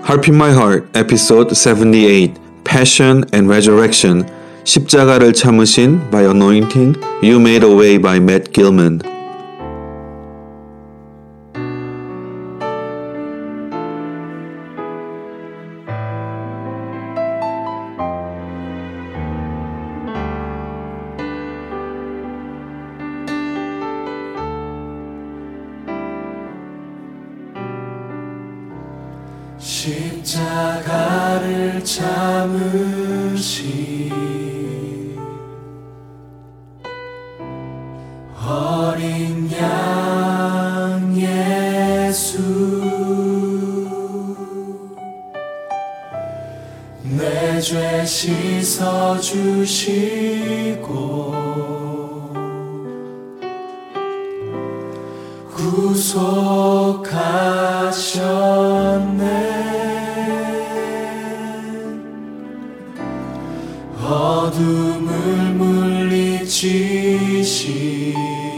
Harp in My Heart, Episode 78, Passion and Resurrection, 십자가를 참으신 by Anointing, You Made a Way by Matt Gilman. 십자가를 참으신 어린 양 예수, 내 죄 씻어주시고 구속하셨네. 어둠을 물리치신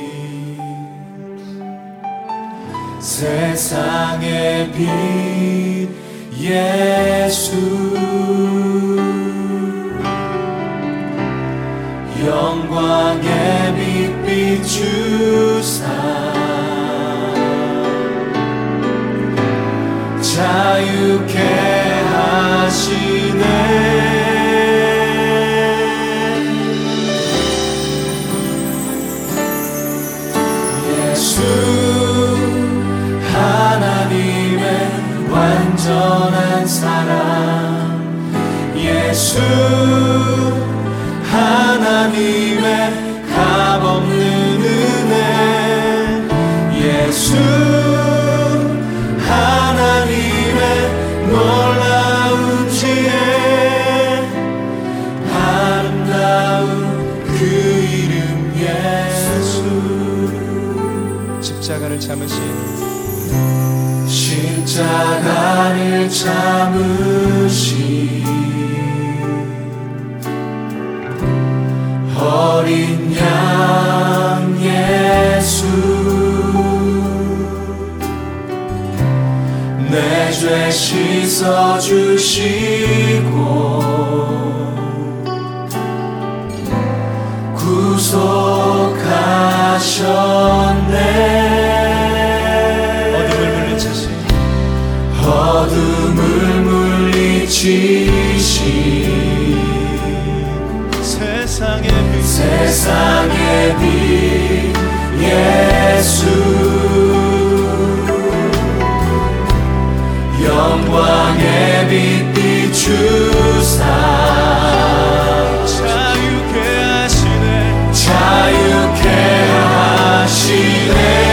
세상의 빛 예수, 영광의 빛 비추사 자유케 하시네. 예수 하나님의 완전한 사랑, 예수 하나님의 값없는 은혜, 예수 하나님의 놀라운 지혜, 아름다운 그 이름 예수. 십자가를 참으신 십자가를 참으신 어린 양 예수, 내 죄 씻어주시고 구속하셨네. 어둠을 물리치신 세상의 빛 예수, 영광의 빛 비추사 자유케 하시네.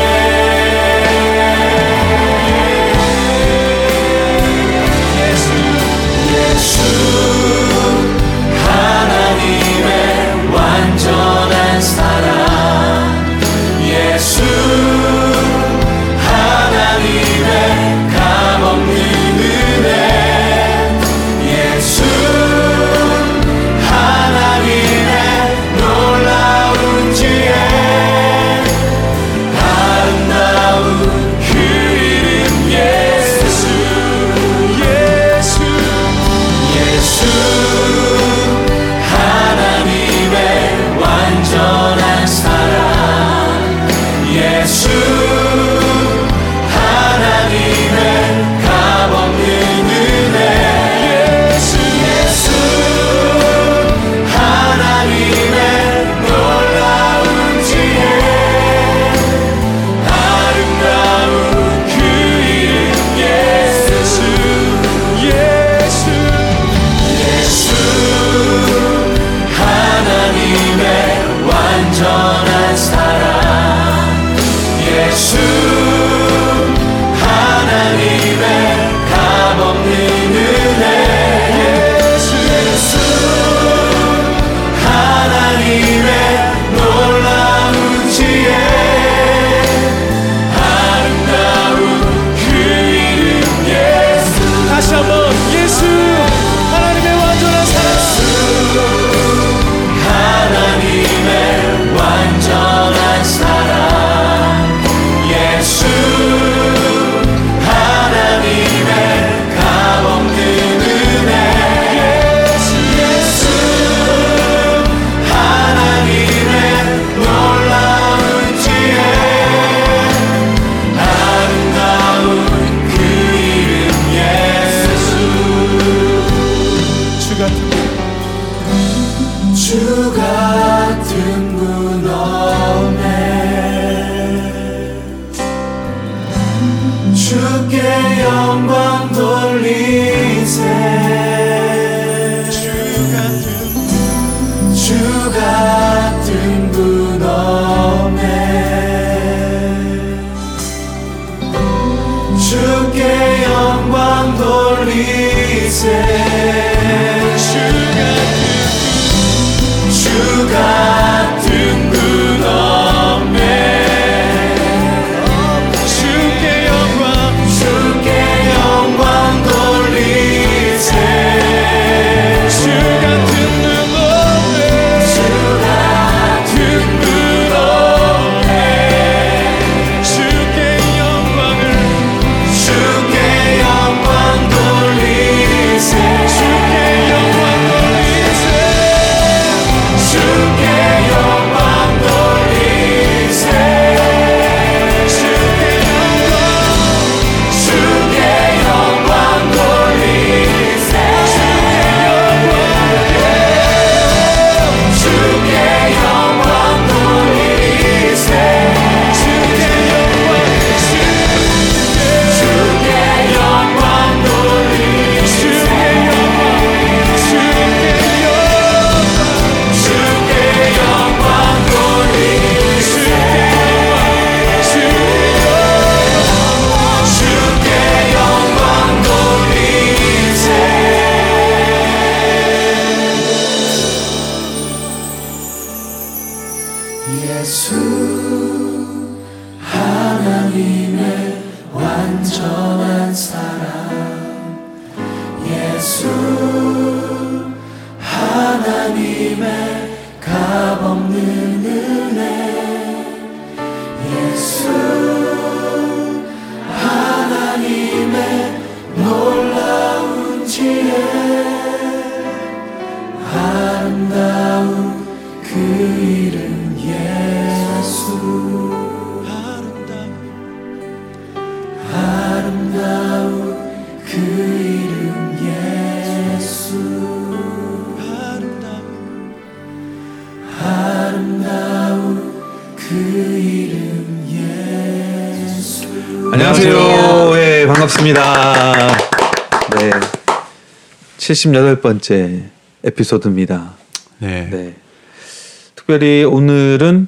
완전한 사랑, 예수 하나님의 값없는 은혜, 예수 하나님의 놀라운 지혜, 아름다운 그 이름 예수, 예수 완전한 사랑, 예수 하나님의 값없는 은혜, 예수 하나님의 놀라운 지혜, 아름다운 그 이름 예수, 하나님의 완전한 사랑, 예수 하나님의 값없는 은혜, 예수 하나님의 놀라운 지혜, 아름다운 그 이름 예수. 다시 한번 예수 하나님의 완전한 사랑, 하나님의 완전한 사랑, 예수 주께 영광 돌리세 주 같은 분 없네 주께 영광 돌리세 주 같은 분 없네 주께 영광 돌리세 주 같은 분 없네 주 같은 분 없네 주께 영광 돌리세 주께 영광 돌리세 주께 영광 돌리세 주께 영광 돌리세 주께 영광 돌리세 주께 영광 돌리세 예수 하나님의 완전한 사랑 예수 하나님의 값없는 은혜 예수 하나님의 놀라운 지혜 아름다운 그 이름 예수 아름다운 그 이름 예수 아름다운 그 이름 예수 안녕하세요. 예, 반갑습니다. 네. 78번째 에피소드입니다. 네. 네. 특별히 오늘은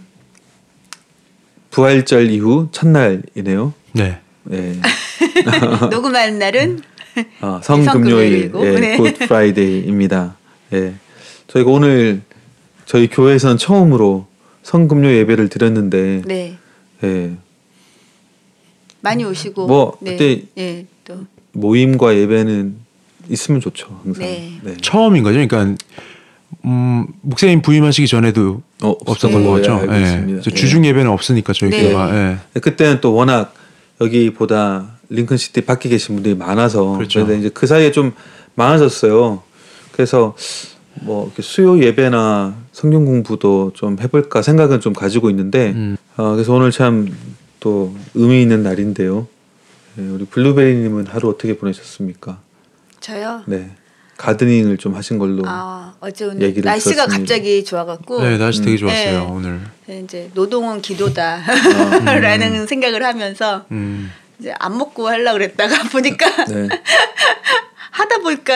부활절 이후 첫날이네요. 네. 네. 녹음하는 날은 성금요일, 성금요일이고, 예, 네. 굿 프라이데이입니다. 예. 저희가 오늘 저희 교회에서는 처음으로 성금요 예배를 드렸는데, 네 예, 많이 오시고 뭐 네. 그때 네, 또 모임과 예배는 있으면 좋죠, 항상. 네. 네. 처음인 거죠. 그러니까 목사님 부임하시기 전에도 없었던 네. 거죠. 알고 있습니다. 예. 주중 예배는 없으니까 저희 네. 교회가. 예. 그때는 또 워낙 여기보다 링컨시티 밖에 계신 분들이 많아서 그렇죠. 그래서 이제 그 사이에 좀 많아졌어요. 그래서 뭐 이렇게 수요 예배나 성경 공부도 좀 해볼까 생각은 좀 가지고 있는데 그래서 오늘 참 또 의미 있는 날인데요. 네, 우리 블루베리님은 하루 어떻게 보내셨습니까? 저요. 네, 가드닝을 좀 하신 걸로. 어제 오늘 얘기를 날씨가 들었습니다. 갑자기 좋아갖고 네, 날씨 되게 좋았어요 네. 오늘. 이제 노동은 기도다라는 생각을 하면서 음. 이제 안 먹고 하려고 그랬다가 보니까 네. 하다 보니까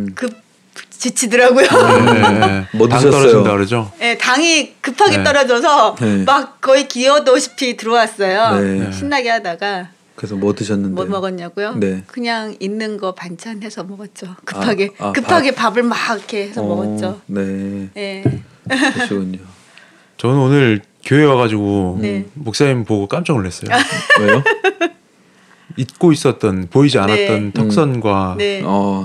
지치더라고요. 네. 뭐 당 드셨어요? 떨어진다 그러죠. 네, 당이 급하게 네. 떨어져서 네. 막 거의 기어도시피 들어왔어요. 네. 신나게 하다가 그래서 뭐 드셨는데? 뭐 먹었냐고요? 네. 그냥 있는 거 반찬 해서 먹었죠. 급하게 아, 급하게 밥을 막 이렇게 해서 먹었죠. 네, 네. 그러시군요. 저는 오늘 교회 와가지고 네. 목사님 보고 깜짝 놀랐어요. 왜요? 잊고 있었던 보이지 않았던 네. 턱선과 네.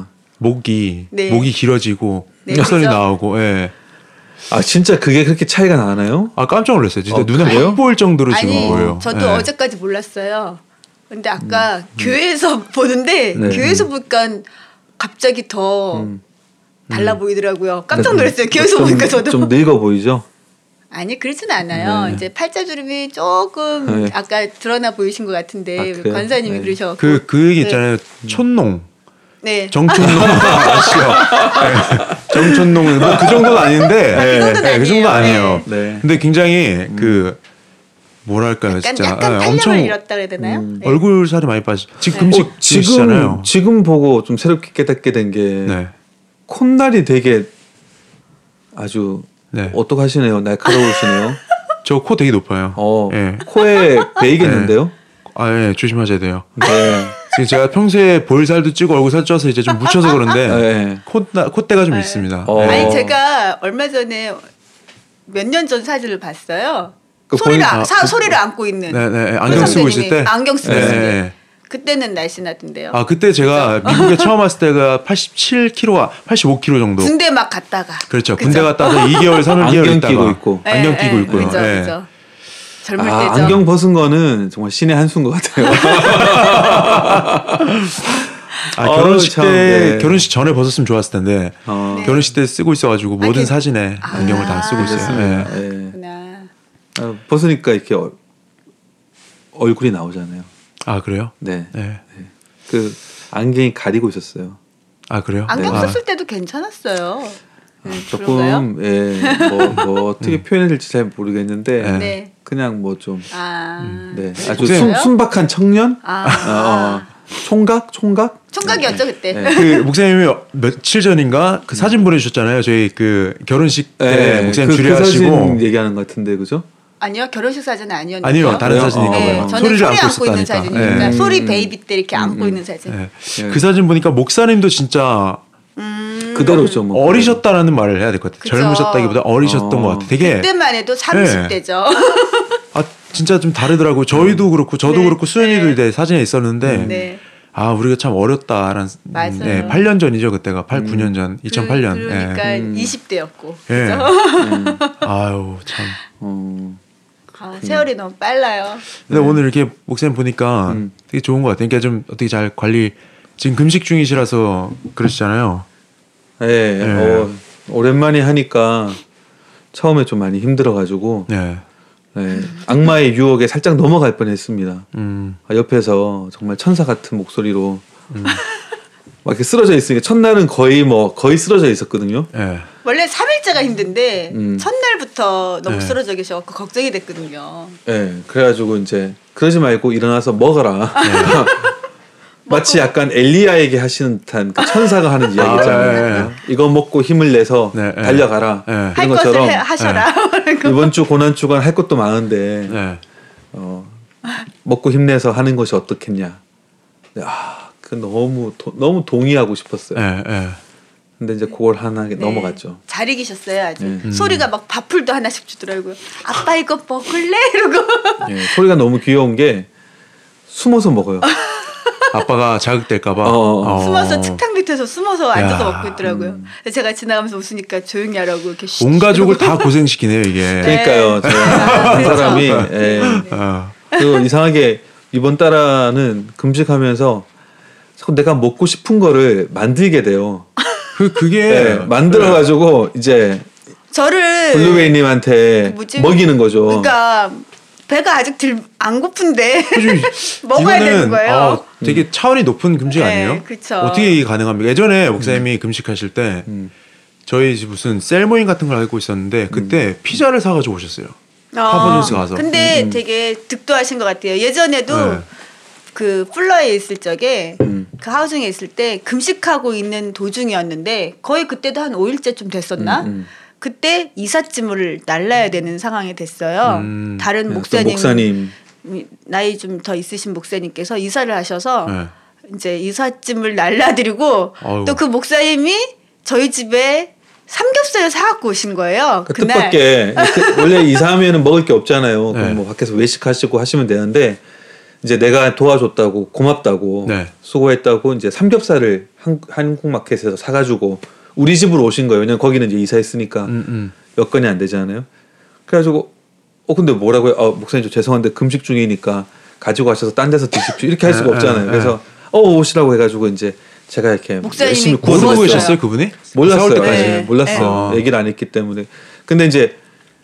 목이 네. 길어지고 네, 턱선이 그죠? 나오고. 예. 아 진짜 그게 그렇게 차이가 나나요? 아 깜짝 놀랐어요. 진짜 눈에 그래요? 확 보일 정도로 지금 아니 보여요. 저도 예. 어제까지 몰랐어요. 근데 아까 교회에서 보는데 네. 교회에서 보니까 갑자기 더 달라 보이더라고요. 깜짝 네. 놀랐어요. 교회에서 좀, 보니까 저도. 좀 늙어 보이죠? 아니 그렇진 않아요. 네. 이제 팔자주름이 조금 네. 아까 드러나 보이신 것 같은데 아, 그래요? 관사님이 네. 그러셔서 그 얘기 있잖아요. 촌농. 네. 정촌농 아시죠? 네. 정촌농 뭐 그 정도는 아닌데 그 정도는 그 정도 아니에요. 아니에요. 네. 근데 굉장히 그 뭐랄까요, 약간 진짜 약간 탄력을 잃었다 그래야 되나요? 네. 얼굴 살이 많이 빠지. 지금 금식 지금 중이시잖아요. 지금 보고 좀 새롭게 깨닫게 된 게 네. 콧날이 되게 아주 네. 어떡하시네요. 날카로우시네요. 저 코 되게 높아요. 예. 코에 베이겠는데요? 아, 예, 조심하셔야 돼요. 네. 지금 제가 평소에 볼살도 찌고 얼굴 살 쪄서 이제 좀 묻혀서 그런데 네. 콧대가 좀 있습니다. 어. 네. 아니 제가 얼마 전에 몇 년 전 사진을 봤어요. 그 소리를 안고 있는. 네. 안경 쓰고 있을 때. 안경 쓰고 네, 있을 때. 네. 그때는 날씬하던데요. 아, 그때 제가 미국에 처음 왔을 때가 87kg, 85kg 정도. 군대 막 갔다가. 그렇죠. 그죠? 군대 갔다가 2개월, 3개월 안경 있다가 끼고 있고. 안경 끼고 있고요. 그죠, 예. 그죠. 젊을 아, 때죠. 안경 벗은 거는 정말 신의 한 수인 것 같아요. 결혼식 참, 때 네. 결혼식 전에 벗었으면 좋았을 텐데 어, 네. 결혼식 때 쓰고 있어가지고 모든 그- 사진에 안경을 다 쓰고 있어요. 그렇습니다. 예. 예. 그렇구나. 벗으니까 이렇게 얼굴이 나오잖아요. 아, 그래요? 네. 네. 그 안경이 가리고 있었어요. 아, 그래요? 안경 네. 썼을 때도 괜찮았어요. 그런가요? 조금 뭐 어떻게 표현해야 될지 잘 모르겠는데 네. 네. 그냥 뭐 좀 아. 네. 아주 목사님. 순박한 청년? 아. 총각? 총각이었죠 그때. 네. 그 목사님이 며칠 전인가 그 사진 보내주셨잖아요. 저희 그 결혼식 때 네, 목사님 그 주례하시고 사진 얘기하는 것 같은데 그죠? 아니요 결혼식 사진은 아니었는데. 아니요, 다른 그래요? 사진인가 네, 봐요. 저는 소리를 소리 안고 안고 있는 있었다니까. 사진이니까 예. 소리 베이비 때 이렇게 안고 있는 사진. 예. 예. 그 사진 보니까 목사님도 진짜 그대로죠 뭐. 어리셨다라는 말을 해야 될 것 같아요. 그쵸. 젊으셨다기보다 어리셨던 것 같아요. 되게 그때만 해도 30대죠. 아, 진짜 좀 다르더라고요. 저희도 그렇고 저도 네. 그렇고 수현이도 이제 사진에 있었는데 네. 아, 우리가 참 어렸다라는. 맞아요. 네, 8년 전이죠 그때가. 9년 전, 2008년. 그러니까 예. 20대였고. 예. 그죠? 아유, 참. 아, 세월이 너무 빨라요. 근데 오늘 이렇게 목사님 보니까 되게 좋은 것 같아요. 그러니까 좀 어떻게 잘 관리. 지금 금식 중이시라서 그러시잖아요. 예. 예. 오랜만에 하니까 처음에 좀 많이 힘들어가지고 네. 네, 악마의 유혹에 살짝 넘어갈 뻔했습니다. 음. 옆에서 정말 천사 같은 목소리로 막 이렇게 쓰러져 있으니까 첫날은 거의 쓰러져 있었거든요. 예. 원래 3일째가 힘든데 음. 첫날부터 너무 네. 쓰러져 계셔서 걱정이 됐거든요. 예, 그래가지고 이제 그러지 말고 일어나서 먹어라. 마치 약간 엘리야에게 하시는 듯한 그 천사가 하는 이야기 있잖아요. 이거 먹고 힘을 내서 네, 네. 달려가라. 네. 할 이런 것을 것처럼 하셔라. 이번 주 고난 주간 할 것도 많은데 네. 먹고 힘내서 하는 것이 어떻겠냐. 그 너무 동의하고 싶었어요. 예. 예. 근데 이제 그걸 하나 네. 넘어갔죠. 잘 이기셨어요 아주. 네. 소리가 막 밥풀도 하나씩 주더라고요. 아빠 이거 먹을래? 이러고. 예, 소리가 너무 귀여운 게 숨어서 먹어요. 아빠가 자극될까봐. 숨어서 책상 밑에서 숨어서 앉아서 야. 먹고 있더라고요. 그래서 제가 지나가면서 웃으니까 조용히 하라고 이렇게 온 가족을 다 고생시키네요 이게. 그러니까요. 한 그렇죠. 사람이 예. 어. 그리고 이상하게 이번 달아는 금식하면서 자꾸 내가 먹고 싶은 거를 만들게 돼요. 그게 예, 만들어가지고 이제 저를 블루웨이님한테 뭐지? 먹이는 거죠. 그러니까 배가 아직 안 고픈데 그죠. 먹어야 이거는, 되는 거예요. 되게 차원이 높은 금식 네, 아니에요? 그쵸. 어떻게 이게 가능합니까? 예전에 목사님이 금식하실 때 저희 집 무슨 셀 모임 같은 걸 알고 있었는데 그때 피자를 사가지고 오셨어요. 파버니스 가서. 근데 되게 득도하신 것 같아요. 예전에도 네. 그 플러에 있을 적에 그 하우징에 있을 때 금식하고 있는 도중이었는데 거의 그때도 한 5일째쯤 됐었나? 그때 이삿짐을 날라야 되는 상황이 됐어요. 다른 네, 목사님, 목사님 나이 좀 더 있으신 목사님께서 이사를 하셔서 네. 이제 이삿짐을 날라드리고 아이고. 또 그 목사님이 저희 집에 삼겹살을 사갖고 오신 거예요. 그 그날. 뜻밖의 원래 이사하면은 먹을 게 없잖아요. 네. 그럼 뭐 밖에서 외식하시고 하시면 되는데 이제 내가 도와줬다고 고맙다고 네. 수고했다고 이제 삼겹살을 한국 마켓에서 사가지고 우리 집으로 오신 거예요. 왜냐면 거기는 이제 이사했으니까 여건이 안 되잖아요. 그래가지고 근데 뭐라고요? 목사님 저 죄송한데 금식 중이니까 가지고 가셔서 딴 데서 드십시오. 이렇게 할 수가 없잖아요. 그래서 오시라고 해가지고 이제 제가 이렇게 목사님이 열심히 모르고 구워드렸어요. 계셨어요 그분이? 몰랐어요. 싸울 때까지. 네. 몰랐어요. 네. 얘기를 안 했기 때문에. 근데 이제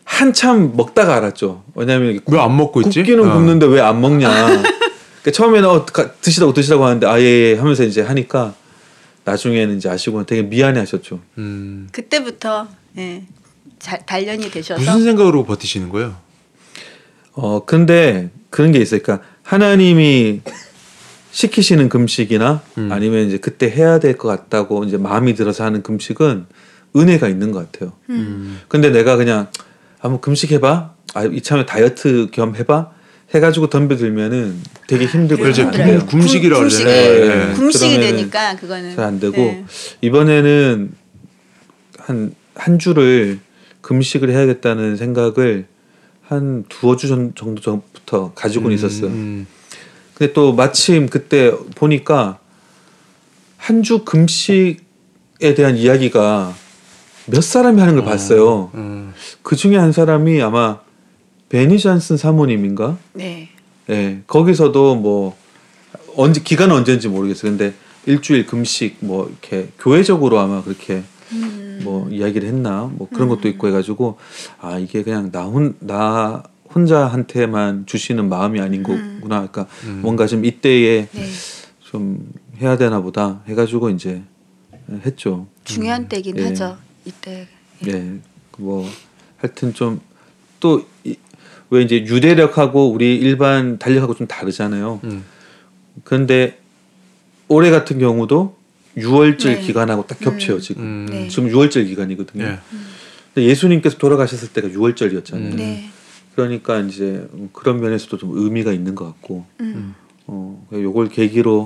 한참 먹다가 알았죠. 왜냐하면 왜 안 먹고 있지? 굽기는 굽는데 왜 안 먹냐. 그러니까 처음에는 드시라고 하는데 아예 하면서 이제 하니까 나중에는 이제 아시고 되게 미안해하셨죠. 그때부터 예, 단련이 되셔서 무슨 생각으로 버티시는 거예요? 근데 그런 게 있어요. 그러니까 하나님이 시키시는 금식이나 아니면 이제 그때 해야 될 것 같다고 이제 마음이 들어서 하는 금식은 은혜가 있는 것 같아요. 근데 내가 그냥 한번 금식해봐. 이참에 다이어트 겸 해봐. 해가지고 덤벼들면은 되게 힘들고 그렇죠. 안 돼요. 굶식이라고 굶식이, 그러잖아요. 네. 굶식이 그러면은 되니까 그거는 잘 안 되고 네. 이번에는 한 주를 금식을 해야겠다는 생각을 한 두어 주 정도 전부터 가지고는 있었어요. 근데 또 마침 그때 보니까 한 주 금식에 대한 이야기가 몇 사람이 하는 걸 봤어요. 그 중에 한 사람이 아마 베니 잔슨 사모님인가? 네. 예, 거기서도 뭐 기간은 언제인지 모르겠어요. 근데 일주일 금식 뭐 이렇게 교회적으로 아마 그렇게 뭐 이야기를 했나 뭐 그런 것도 있고 해가지고 이게 그냥 나 혼자한테만 주시는 마음이 아닌 거구나. 그러니까 뭔가 좀 이때에 네. 좀 해야 되나 보다 해가지고 이제 했죠. 중요한 때긴 예. 하죠. 이때. 예, 뭐 하여튼 좀 또 왜 이제 유대력하고 우리 일반 달력하고 좀 다르잖아요. 그런데 올해 같은 경우도 6월절 네. 기간하고 딱 겹쳐요 지금. 네. 지금 6월절 기간이거든요. 예. 근데 예수님께서 돌아가셨을 때가 6월절이었잖아요. 네. 그러니까 이제 그런 면에서도 좀 의미가 있는 것 같고, 요걸 계기로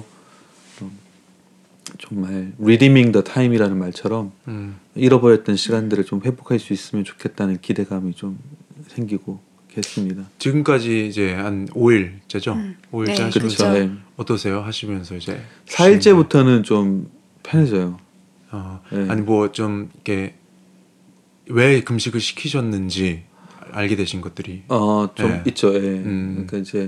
정말 redeeming the time이라는 말처럼 잃어버렸던 시간들을 좀 회복할 수 있으면 좋겠다는 기대감이 좀 생기고 했습니다. 지금까지 이제 한 5일째죠. 5일째 네, 하시면서 그렇죠. 네. 어떠세요? 하시면서 이제 4일째부터는 좀 편해져요. 네. 아니 뭐 좀 이렇게 왜 금식을 시키셨는지 알게 되신 것들이 좀 네. 있죠. 예. 그러니까 이제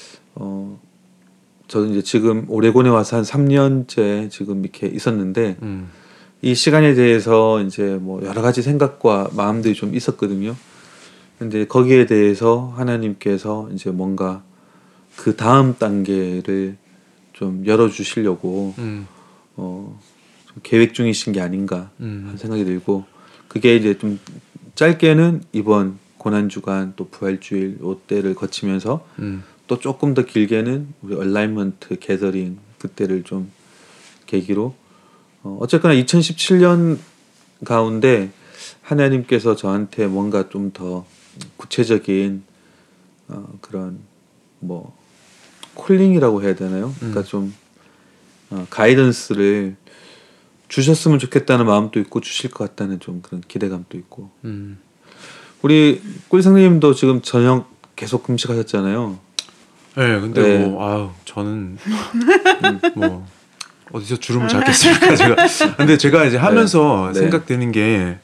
저는 이제 지금 오레곤에 와서 한 3년째 지금 이렇게 있었는데 이 시간에 대해서 이제 뭐 여러 가지 생각과 마음들이 좀 있었거든요. 근데 거기에 대해서 하나님께서 이제 뭔가 그 다음 단계를 좀 열어주시려고 좀 계획 중이신 게 아닌가 하는 생각이 들고 그게 이제 좀 짧게는 이번 고난주간 또 부활주일 요때를 거치면서 또 조금 더 길게는 우리 얼라이먼트 게더링 그때를 좀 계기로 어쨌거나 2017년 가운데 하나님께서 저한테 뭔가 좀 더 구체적인 그런 뭐 콜링이라고 해야 되나요? 그러니까 좀 가이던스를 주셨으면 좋겠다는 마음도 있고 주실 것 같다는 좀 그런 기대감도 있고 우리 꿀 선생님도 지금 저녁 계속 금식하셨잖아요. 네, 근데 네. 뭐 저는 뭐 어디서 주름을 잡겠습니까, 제가. 근데 제가 이제 하면서 네. 생각되는 게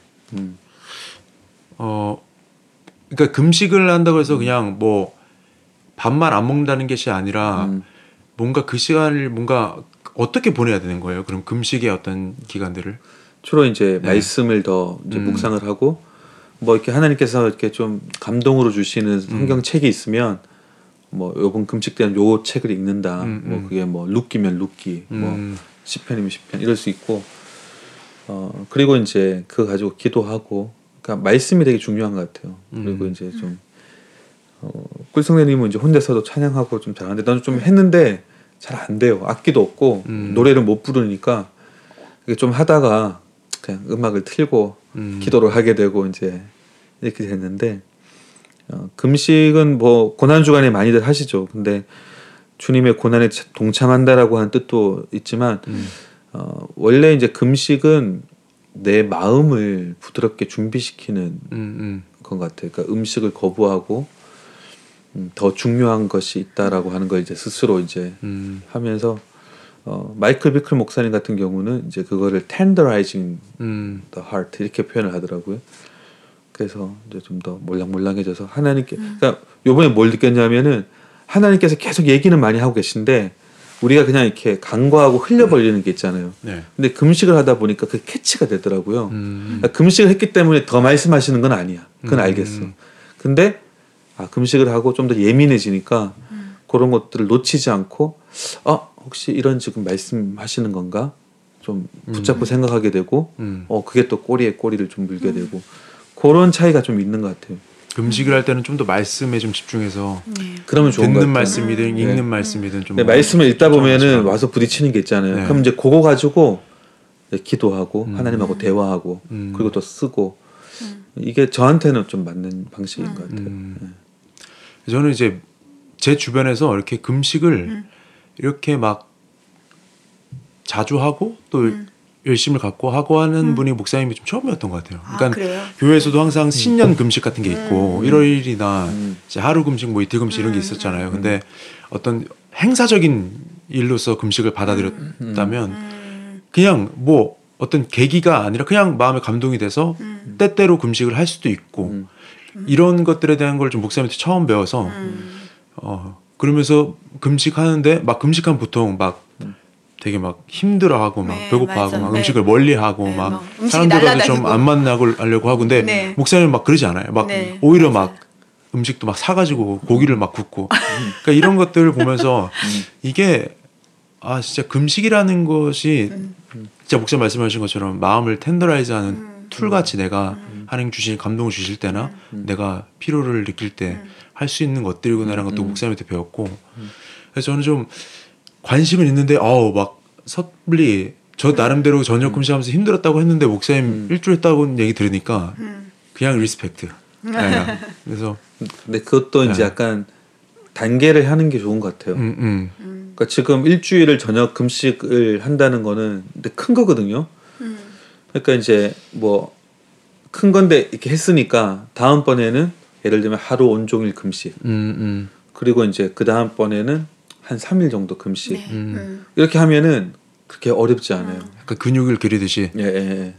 그러니까 금식을 한다고 해서 그냥 뭐 밥만 안 먹는다는 것이 아니라 뭔가 그 시간을 뭔가 어떻게 보내야 되는 거예요? 그럼 금식의 어떤 기간들을? 주로 이제 네. 말씀을 더 이제 묵상을 하고 뭐 이렇게 하나님께서 이렇게 좀 감동으로 주시는 성경 책이 있으면 뭐 요번 금식 때는 요 책을 읽는다. 뭐 그게 뭐 룻기면 룻기, 뭐 시편이면 시편 이럴 수 있고 그리고 이제 그거 가지고 기도하고 그러니까 말씀이 되게 중요한 것 같아요. 그리고 이제 좀 꿀성대님은 이제 혼자서도 찬양하고 좀 잘하는데 나는 좀 했는데 잘 안 돼요. 악기도 없고 노래를 못 부르니까 이게 좀 하다가 그냥 음악을 틀고 기도를 하게 되고 이제 이렇게 됐는데 금식은 뭐 고난 주간에 많이들 하시죠. 근데 주님의 고난에 동참한다라고 하는 뜻도 있지만 원래 이제 금식은 내 마음을 부드럽게 준비시키는 것 같아요. 그러니까 음식을 거부하고 더 중요한 것이 있다라고 하는 걸 이제 스스로 이제 하면서 마이클 비클 목사님 같은 경우는 이제 그거를 tenderizing the heart 이렇게 표현을 하더라고요. 그래서 이제 좀 더 몰랑몰랑해져서 하나님께 그러니까 요번에 뭘 느꼈냐면은 하나님께서 계속 얘기는 많이 하고 계신데 우리가 그냥 이렇게 간과하고 흘려버리는 게 있잖아요. 네. 근데 금식을 하다 보니까 그게 캐치가 되더라고요. 그러니까 금식을 했기 때문에 더 말씀하시는 건 아니야. 그건 알겠어. 근데 금식을 하고 좀 더 예민해지니까 그런 것들을 놓치지 않고 혹시 이런 지금 말씀하시는 건가? 좀 붙잡고 생각하게 되고 그게 또 꼬리에 꼬리를 좀 물게 되고 그런 차이가 좀 있는 것 같아요. 금식을 할 때는 좀 더 말씀에 좀 집중해서 그러면 좋은 것 듣는 같아요. 말씀이든 읽는 말씀이든 좀 근데 말씀을 읽다 보면은 집중하시라고. 와서 부딪히는 게 있잖아요. 네. 그럼 이제 그거 가지고 기도하고 하나님하고 대화하고 그리고 또 쓰고 이게 저한테는 좀 맞는 방식인 것 같아요. 저는 이제 제 주변에서 이렇게 금식을 이렇게 막 자주 하고 또 열심을 갖고 하고 하는 분이 목사님이 좀 처음이었던 것 같아요. 그러니까 그래요? 교회에서도 항상 신년 금식 같은 게 있고 1월 1일이나 이제 하루 금식 뭐 이틀 금식 이런 게 있었잖아요. 근데 어떤 행사적인 일로서 금식을 받아들였다면 그냥 뭐 어떤 계기가 아니라 그냥 마음에 감동이 돼서 때때로 금식을 할 수도 있고 이런 것들에 대한 걸 좀 목사님한테 처음 배워서 그러면서 금식하는데 막 금식하면 보통 막 되게 막 힘들어하고 막 네, 배고파하고 맞아. 막 네. 음식을 멀리하고 네, 막 막 음식이 사람들과도 좀 날아다니고. 안 만나려고 하고 근데 네. 목사님은 막 그러지 않아요. 막 네, 오히려 맞아요. 막 음식도 막 사가지고 고기를 막 굽고 그러니까 이런 것들을 보면서 이게 아 진짜 금식이라는 것이 진짜 목사님 말씀하신 것처럼 마음을 텐더라이즈하는 툴같이 내가 하나님 주신 감동을 주실 때나 내가 피로를 느낄 때 할 수 있는 것들이구나라는 것도 목사님한테 배웠고 그래서 저는 좀 관심은 있는데 막 섣불리 저 나름대로 저녁 금식하면서 힘들었다고 했는데 목사님 일주일 했다고 얘기 들으니까 그냥 리스펙트. 네. 그래서 근데 그것도 이제 네. 약간 단계를 하는 게 좋은 것 같아요. 그러니까 지금 일주일을 저녁 금식을 한다는 거는 근데 큰 거거든요. 그러니까 이제 뭐 큰 건데 이렇게 했으니까 다음번에는 예를 들면 하루 온종일 금식. 그리고 이제 그 다음번에는 한 3일 정도 금식. 이렇게 하면은 그렇게 어렵지 않아요. 약간 근육을 기르듯이. 예, 예.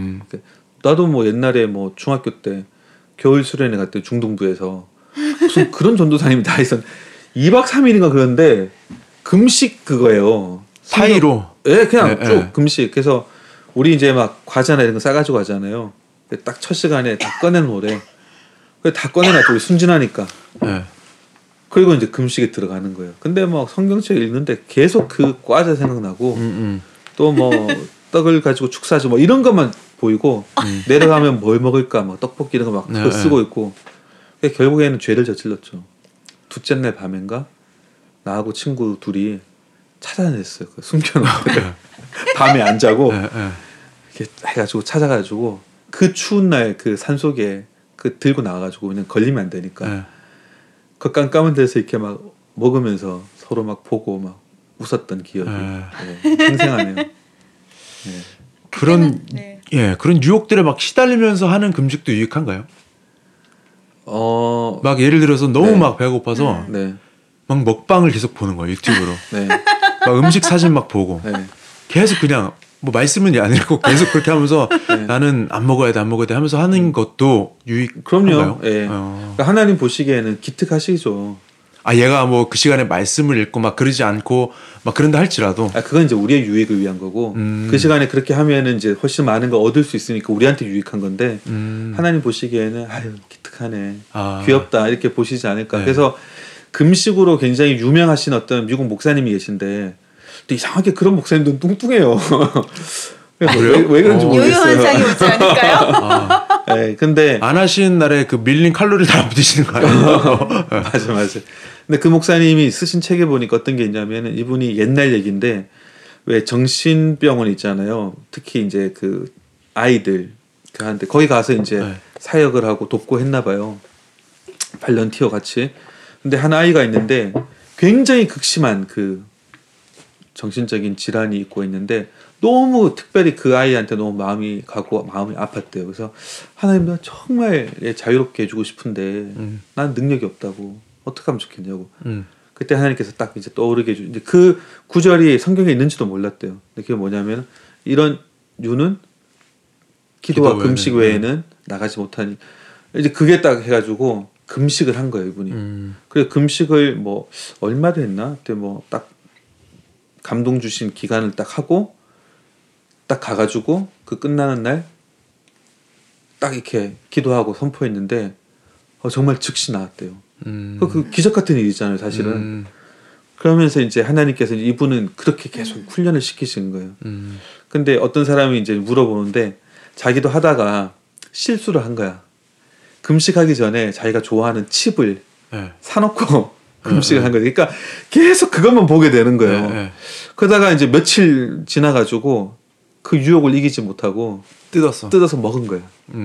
나도 뭐 옛날에 뭐 중학교 때 겨울 수련회 갈 때 중동부에서 무슨 그런 전도사님이 다 있었. 2박 3일인가 그런데 금식 그거예요. 사이로. 예, 그냥 예, 쭉 예. 금식. 그래서 우리 이제 막 과자나 이런 거 싸가지고 가잖아요. 딱 첫 시간에 다 꺼내놓으래. 다 꺼내놨죠. 우리 순진하니까. 네. 그리고 이제 금식에 들어가는 거예요. 근데 막 성경책 읽는데 계속 그 과자 생각나고 또 뭐 떡을 가지고 축사하죠. 뭐 이런 것만 보이고 내려가면 뭘 먹을까 막 떡볶이 이런 거 막 그거 쓰고 있고 결국에는 죄를 저질렀죠. 둘째 날 밤인가 나하고 친구 둘이 찾아냈어요. 숨겨놓고 밤에 안 자고 이렇게 해가지고 찾아가지고 그 추운 날 그 산속에 그 들고 나가가지고 그냥 걸리면 안 되니까 그 깜깜한 데서 이렇게 막 먹으면서 서로 막 보고 막 웃었던 기억이 생생하네요. 네. 그런 네. 그런 유혹들에 막 시달리면서 하는 금식도 유익한가요? 막 예를 들어서 너무 네. 막 배고파서 네, 막 먹방을 계속 보는 거예요 유튜브로. 네, 막 음식 사진 막 보고 네. 계속 그냥 뭐 말씀은 안 읽고 계속 그렇게 하면서 나는 안 먹어야 돼 하면서 하는 것도 유익한가요? 그럼요. 예. 그러니까 하나님 보시기에는 기특하시죠. 얘가 뭐 그 시간에 말씀을 읽고 막 그러지 않고 막 그런다 할지라도 그건 이제 우리의 유익을 위한 거고 그 시간에 그렇게 하면은 이제 훨씬 많은 걸 얻을 수 있으니까 우리한테 유익한 건데 하나님 보시기에는 아유 기특하네, 귀엽다 이렇게 보시지 않을까. 네. 그래서 금식으로 굉장히 유명하신 어떤 미국 목사님이 계신데 또 이상하게 그런 목사님들은 뚱뚱해요. 왜 그런지 요요 모르겠어요. 현상이 오지 않을까요? 네, 근데 안 하시는 날에 그 밀린 칼로리를 다 드시는 거 아니에요? 맞아. 근데 그 목사님이 쓰신 책에 보니까 어떤 게 있냐면은 이분이 옛날 얘기인데 왜 정신병원 있잖아요. 특히 이제 그 아이들 그한테 거기 가서 이제 사역을 하고 돕고 했나 봐요. 발런티어 같이. 근데 한 아이가 있는데 굉장히 극심한 그 정신적인 질환이 있고 있는데 너무 특별히 그 아이한테 너무 마음이 가고 마음이 아팠대요. 그래서 하나님 나 정말 자유롭게 해주고 싶은데 난 능력이 없다고 어떻게 하면 좋겠냐고. 그때 하나님께서 딱 이제 떠오르게 해주. 이제 그 구절이 성경에 있는지도 몰랐대요. 근데 그게 뭐냐면 이런 유는 기도와 기도 금식 외에는 나가지 못하니 이제 그게 딱 해가지고 금식을 한 거예요 이분이. 그래 금식을 뭐 얼마를 했나? 그때 뭐 딱 감동 주신 기간을 딱 하고 딱 가가지고 그 끝나는 날 딱 이렇게 기도하고 선포했는데 정말 즉시 나왔대요. 그 기적 같은 일이잖아요 사실은. 그러면서 이제 하나님께서 이분은 그렇게 계속 훈련을 시키시는 거예요. 근데 어떤 사람이 이제 물어보는데 자기도 하다가 실수를 한 거야. 금식하기 전에 자기가 좋아하는 칩을 네. 사놓고 금식을 한 거죠. 그러니까 계속 그것만 보게 되는 거예요. 네. 그러다가 이제 며칠 지나가지고 그 유혹을 이기지 못하고 뜯어서 먹은 거예요.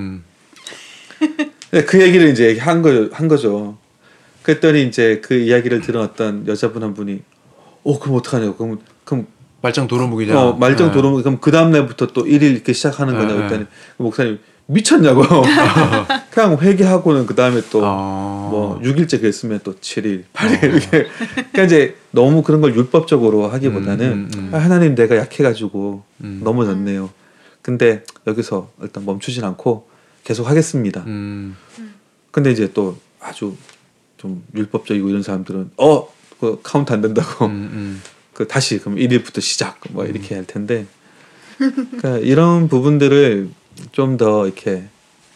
그 얘기를 이제 한 거죠. 그랬더니 이제 그 이야기를 들은 어떤 여자분 한 분이 그럼 어떡하냐고. 그럼 말짱 도루묵이잖아. 말짱 도루묵. 그럼 그 다음 날부터 또 1일 이렇게 시작하는 거냐고 했더니 그 목사님 미쳤냐고. 그냥 회개하고는 그 다음에 또 뭐 6일째 그랬으면 또 7일, 8일 이렇게. 그러니까 이제 너무 그런 걸 율법적으로 하기보다는 하나님 내가 약해가지고 넘어졌네요. 근데 여기서 일단 멈추진 않고 계속 하겠습니다. 근데 이제 또 아주 좀 율법적이고 이런 사람들은 그 카운트 안 된다고 그 다시 그럼 1일부터 시작 뭐 이렇게 할 텐데 그러니까 이런 부분들을 좀 더 이렇게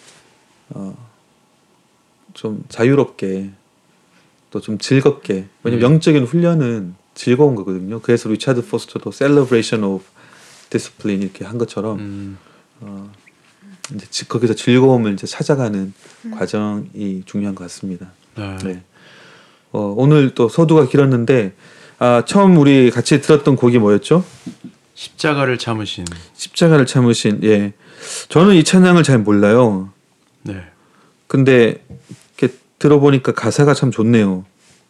좀 자유롭게 또 좀 즐겁게 왜냐면 영적인 훈련은 즐거운 거거든요. 그래서 리차드 포스터도 Celebration of Discipline 이렇게 한 것처럼 이제 거기서 즐거움을 이제 찾아가는 과정이 중요한 것 같습니다. 네. 오늘 또 서두가 길었는데 처음 우리 같이 들었던 곡이 뭐였죠? 십자가를 참으신. 예. 저는 이 찬양을 잘 몰라요. 네. 근데 이렇게 들어보니까 가사가 참 좋네요.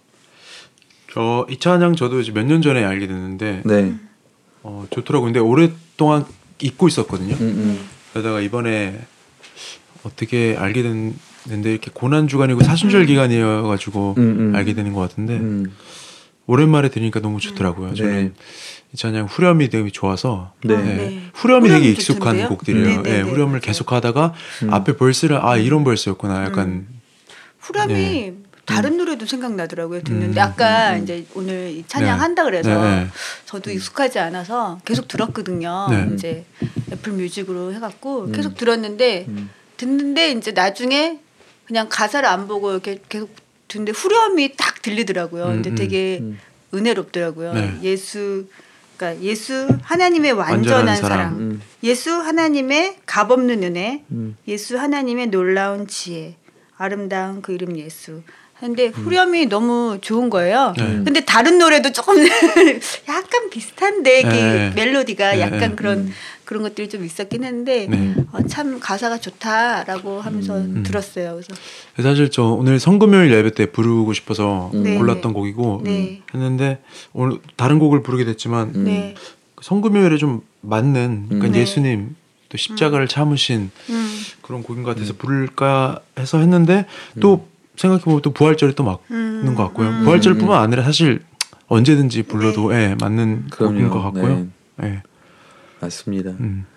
이 찬양 저도 이제 몇 년 전에 알게 됐는데 네. 좋더라고요. 근데 오랫동안 잊고 있었거든요. 그러다가 이번에 어떻게 알게 됐는데 이렇게 고난 주간이고 사순절 기간이어가지고 알게 되는 것 같은데 오랜만에 들으니까 너무 좋더라고요. 저는 이 찬양 후렴이 되게 좋아서 후렴이 되게 익숙한 좋던데요? 곡들이에요. 네, 후렴을 계속하다가 앞에 벌스를 이런 벌스였구나. 약간 후렴이 다른 노래도 생각나더라고요. 듣는데 아까 이제 오늘 이 찬양 한다 그래서 저도 익숙하지 않아서 계속 들었거든요. 이제 애플 뮤직으로 해갖고 계속 들었는데 듣는데 이제 나중에 그냥 가사를 안 보고 이렇게 계속 듣는데 후렴이 딱 들리더라고요. 근데 되게 은혜롭더라고요. 그러니까 예수 하나님의 완전한 사랑. 예수 하나님의 값없는 은혜, 예수 하나님의 놀라운 지혜, 아름다운 그 이름 예수. 근데 후렴이 너무 좋은 거예요. 근데 다른 노래도 조금 약간 비슷한데 멜로디가 약간 그런 것들이 좀 있었긴 했는데 참 가사가 좋다라고 하면서 들었어요. 그래서 사실 저 오늘 성금요일 예배 때 부르고 싶어서 골랐던 곡이고 했는데 오늘 다른 곡을 부르게 됐지만 성금요일에 좀 맞는 그러니까 예수님 또 십자가를 참으신 그런 곡인 것 같아서 부를까 해서 했는데 또 생각해보면 또 부활절이 또 맞는 것 같고요. 부활절뿐만 아니라 사실 언제든지 불러도 맞는 곡인 것 같고요. 맞습니다.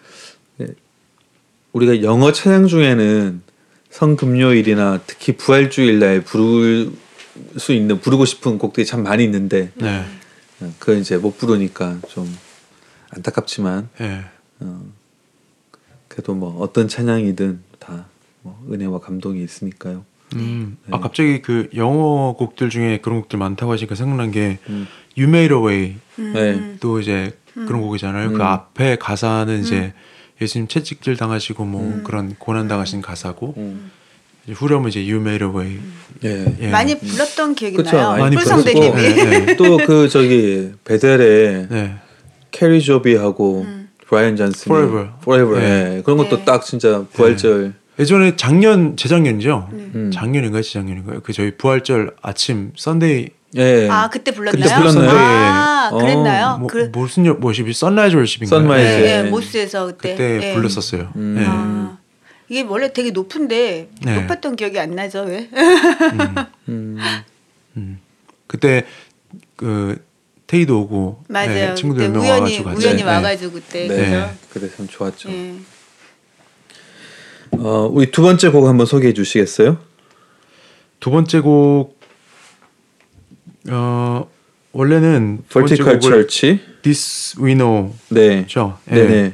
우리가 영어 찬양 중에는 성금요일이나 특히 부활주일날 부르고 싶은 곡들이 참 많이 있는데 그걸 이제 못 부르니까 좀 안타깝지만 그래도 뭐 어떤 찬양이든 다 뭐 은혜와 감동이 있으니까요. 갑자기 그 영어 곡들 중에 그런 곡들 많다고 하시니까 생각난 게 You Made a Way 또 이제 그런 곡이잖아요. 그 앞에 가사는 이제 예수님 채찍질 당하시고 뭐 그런 고난 당하신 가사고 이제 후렴은 이제 You Made a Way. 많이 불렀던 기억이 그쵸, 나요. 많이 뿔 선배님이. 또 그 저기 베델에 캐리 조비하고 브라이언 잔슨이 Forever. 그런 것도 딱 진짜 부활절 예전에 재작년이죠. 작년인가요? 그 저희 부활절 아침 썬데이. 그때 불렀나요? 그때 불렀나요? 그랬나요? 무슨 워십이 선라이즈 워십인가요? 선라이즈. 모스에서 그때 불렀었어요. 이게 원래 되게 높은데 높았던 기억이 안 나죠, 왜? 그때 그 테이도 오고 맞아요. 친구들 그때 몇 명 와가지고 같이. 우연히 와가지고 그때 그때 참 좋았죠. 우리 두 번째 곡 한번 소개해 주시겠어요? 두 번째 곡 원래는 Vertical Church This We Know 죠. 네네.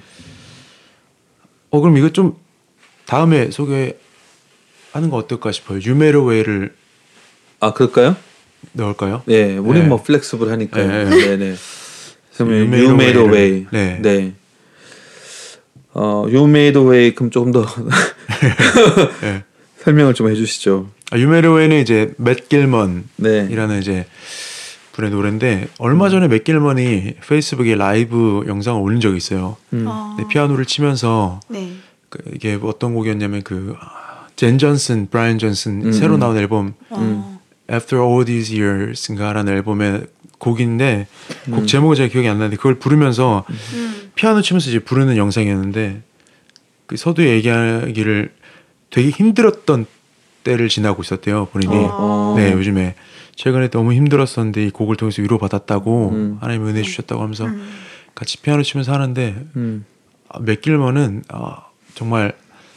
그럼 이거 좀 다음에 소개하는 거 어떨까 싶어요. You Made a Way를 그럴까요? 넣을까요? 네, 우린 뭐 플렉스블 하니까요. 네네. 그러면 You Made a Way. 네. You Made a Way 그럼 조금 더 설명을 좀 해주시죠. 유메로웨이는 이제 맷 길먼이라는 네. 이제 분의 노래인데 얼마 전에 맷 길먼이 페이스북에 라이브 영상을 올린 적이 있어요. 네, 피아노를 치면서 네. 이게 어떤 곡이었냐면 젠 존슨, 브라이언 존슨 새로 나온 앨범 After All These Years인가라는 앨범의 곡인데 곡 제목은 제가 기억이 안 나는데 그걸 부르면서 피아노 치면서 이제 부르는 영상이었는데 그 서두에 얘기하기를 되게 힘들었던 때를 지나고 있었대요 본인이. 네, 요즘에 최근에 너무 힘들었었는데 이 곡을 통해서 위로받았다고 하나님 은혜 주셨다고 하면서 같이 피아노 치면서 하는데 맷 길먼은 정말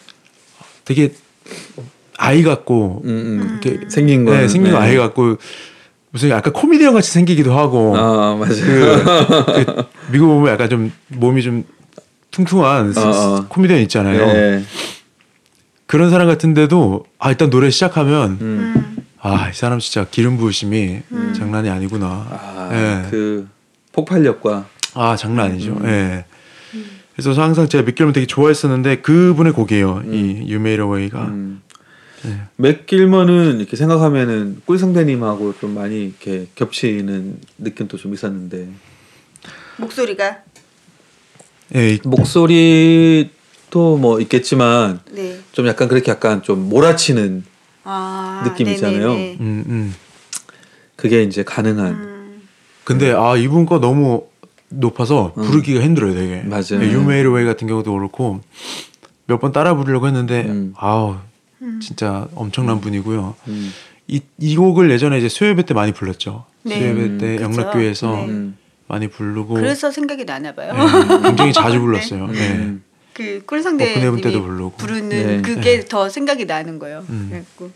되게 아이 같고 이렇게 생긴 거. 네, 생긴 거 아이 같고 무슨 약간 코미디언 같이 생기기도 하고. 아 맞아요. 그 미국 보면 약간 좀 몸이 좀 퉁퉁한 코미디언 있잖아요. 네. 그런 사람 같은데도 일단 노래 시작하면 이 사람 진짜 기름 부으심이 장난이 아니구나. 네. 그 폭발력과 장난 아니죠. 예. 그래서 항상 제가 맷 길먼 되게 좋아했었는데 그분의 곡이에요. 이 You Made a Way가. 맷 길먼은 이렇게 생각하면은 꿀성대님하고 좀 많이 이렇게 겹치는 느낌도 좀 있었는데 목소리가 예, 목소리도 뭐 있겠지만 네. 좀 약간 그렇게 약간 좀 몰아치는 느낌 있잖아요. 네네네. 그게 이제 가능한. 근데 이분 거 너무 높아서 부르기가 힘들어요, 되게. 맞아요. You Made a Way 같은 경우도 그렇고 몇 번 따라 부르려고 했는데 진짜 엄청난 분이고요. 이 곡을 예전에 이제 수요예배 때 많이 불렀죠. 네. 수요예배 때 그쵸. 영락교회에서 네. 많이 부르고 그래서 생각이 나나 봐요. 굉장히 자주 불렀어요. 네. 그 오픈헤븐 꿀성대님이 때도 부르고. 부르는 네. 그게 더 생각이 나는 거예요. 그래갖고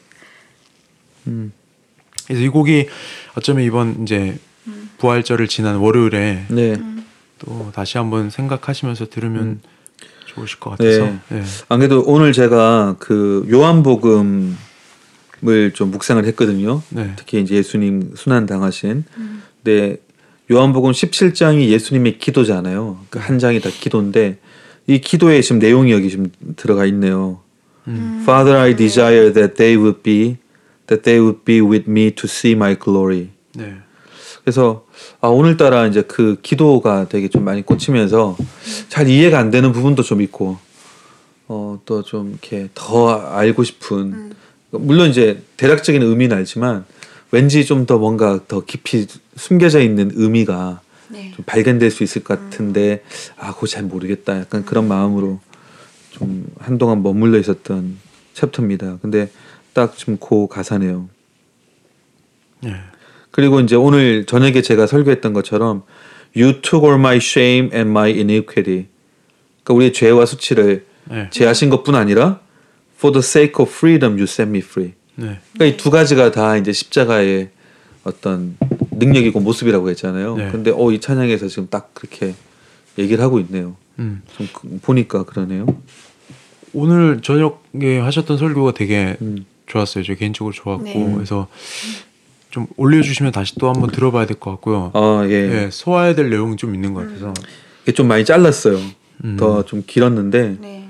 그래서 이 곡이 어쩌면 이번 이제 부활절을 지난 월요일에 네. 또 다시 한번 생각하시면서 들으면 좋으실 것 같아서. 네. 네. 안 그래도 오늘 제가 그 요한복음을 좀 묵상을 했거든요. 네. 특히 이제 예수님 순환 당하신. 근데 요한복음 17장이 예수님의 기도잖아요. 그 한 장이 다 기도인데 이 기도에 지금 내용이 여기 지금 들어가 있네요. Father, I desire that they would be with me to see my glory. 네. 그래서 오늘따라 이제 그 기도가 되게 좀 많이 꽂히면서 잘 이해가 안 되는 부분도 좀 있고 또 좀 이렇게 더 알고 싶은 물론 이제 대략적인 의미는 알지만 왠지 좀 더 뭔가 더 깊이 숨겨져 있는 의미가 네. 좀 발견될 수 있을 것 같은데 그거 잘 모르겠다 약간 그런 마음으로 좀 한동안 머물러 있었던 챕터입니다. 근데 딱 지금 그 가사네요. 네. 그리고 이제 오늘 저녁에 제가 설교했던 것처럼 You took all my shame and my iniquity. 그러니까 우리의 죄와 수치를 네. 제하신 것뿐 아니라 For the sake of freedom, you set me free. 네. 그러니까 이 두 가지가 다 이제 십자가의 어떤 능력이고 모습이라고 했잖아요. 네. 근데 이 찬양에서 지금 딱 그렇게 얘기를 하고 있네요. 좀 보니까 그러네요. 오늘 저녁에 하셨던 설교가 되게 좋았어요. 저 개인적으로 좋았고 네. 그래서 좀 올려주시면 다시 또 한번 들어봐야 될 것 같고요. 예. 예, 소화해야 될 내용이 좀 있는 것 같아서. 이게 좀 많이 잘랐어요. 더 좀 길었는데 네.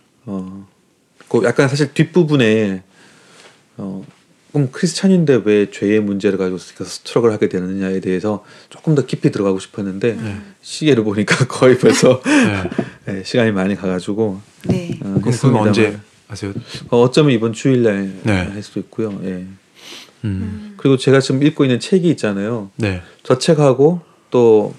그 약간 사실 뒷부분에 그럼 크리스찬인데 왜 죄의 문제를 가지고 스트럭을 하게 되느냐에 대해서 조금 더 깊이 들어가고 싶었는데 시계를 보니까 거의 벌써 네, 시간이 많이 가가지고 네. 그럼 그건 했습니다만. 언제 하세요? 어쩌면 이번 주일날 네. 할 수도 있고요. 예. 그리고 제가 지금 읽고 있는 책이 있잖아요. 네. 저 책하고 또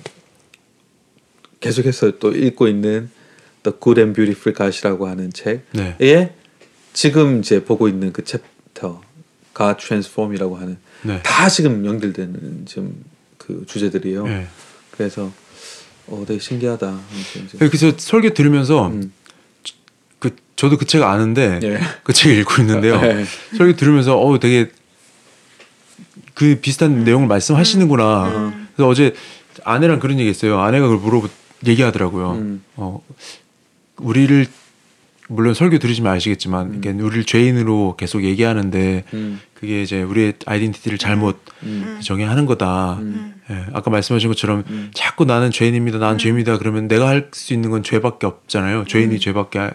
계속해서 또 읽고 있는 The Good and Beautiful God이라고 하는 책에 네. 지금 이제 보고 있는 그 챕터 God Transform이라고 하는 네. 다 지금 연결되는 지금 그 주제들이에요. 네. 그래서 되게 신기하다. 그래서 설교 들으면서 저도 그 책 아는데 예. 그 책 읽고 있는데요. 네. 설교 들으면서 되게 그 비슷한 내용을 말씀하시는구나. 그래서 어제 아내랑 그런 얘기했어요. 아내가 그걸 얘기하더라고요. 우리를 물론 설교 들으시면 아시겠지만 그러니까 우리를 죄인으로 계속 얘기하는데 그게 이제 우리의 아이덴티티를 잘못 정의하는 거다. 예, 아까 말씀하신 것처럼 자꾸 나는 죄인입니다. 나는 죄입니다. 그러면 내가 할 수 있는 건 죄밖에 없잖아요. 죄인이 죄밖에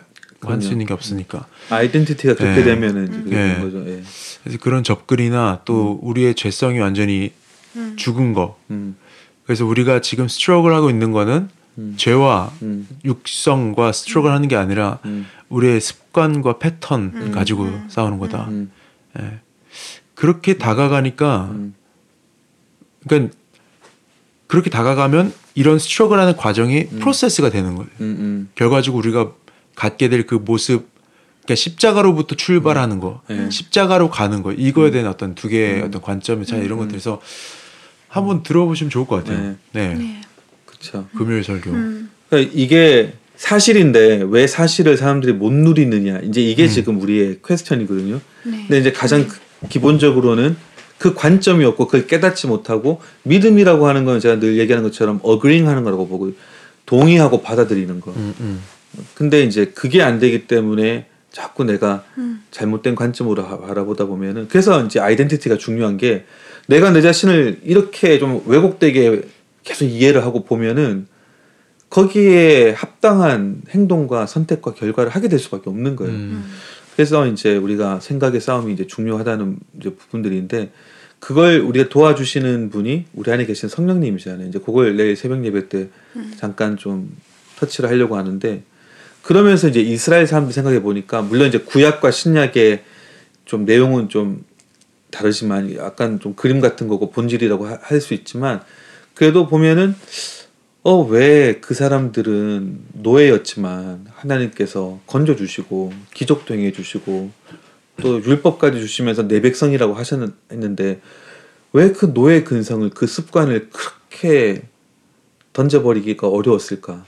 뭐 할 수 있는 게 없으니까. 아이덴티티가 그렇게 예. 되면은 이제 그게 예. 되는 거죠. 예. 그래서 그런 접근이나 또 우리의 죄성이 완전히 죽은 거. 그래서 우리가 지금 스트러글하고 있는 거는 죄와 육성과 스트러글하는 게 아니라 우리의 습관과 패턴 가지고 싸우는 거다. 예. 그렇게 다가가니까, 그러니까 그렇게 다가가면 이런 스트러글하는 과정이 프로세스가 되는 거예요. 결과적으로 우리가 갖게 될 그 모습, 그러니까 십자가로부터 출발하는 거, 십자가로 가는 거, 이거에 대한 어떤 두 개의 어떤 관점의 차이 이런 것들에서 한번 들어보시면 좋을 것 같아요. 네, 그렇죠. 금요일 설교. 그러니까 이게 사실인데 왜 사실을 사람들이 못 누리느냐, 이제 이게 지금 우리의 퀘스천이거든요. 근데 이제 가장 기본적으로는 그 관점이 없고 그걸 깨닫지 못하고, 믿음이라고 하는 건 제가 늘 얘기하는 것처럼 어그링 하는 거라고 보고, 동의하고 받아들이는 거. 근데 이제 그게 안 되기 때문에 자꾸 내가 잘못된 관점으로 바라보다 보면은, 그래서 이제 아이덴티티가 중요한 게, 내가 내 자신을 이렇게 좀 왜곡되게 계속 이해를 하고 보면은 거기에 합당한 행동과 선택과 결과를 하게 될 수밖에 없는 거예요. 그래서 이제 우리가 생각의 싸움이 이제 중요하다는 이제 부분들인데, 그걸 우리가 도와주시는 분이 우리 안에 계신 성령님이잖아요. 이제 그걸 내일 새벽 예배 때 잠깐 좀 터치를 하려고 하는데, 그러면서 이제 이스라엘 사람들 생각해 보니까, 물론 이제 구약과 신약의 좀 내용은 좀 다르지만 약간 좀 그림 같은 거고 본질이라고 할 수 있지만, 그래도 보면은 왜 그 사람들은 노예였지만 하나님께서 건져주시고 기적도 행해주시고 또 율법까지 주시면서 내 백성이라고 하셨는데 왜 그 노예 근성을, 그 습관을 그렇게 던져버리기가 어려웠을까?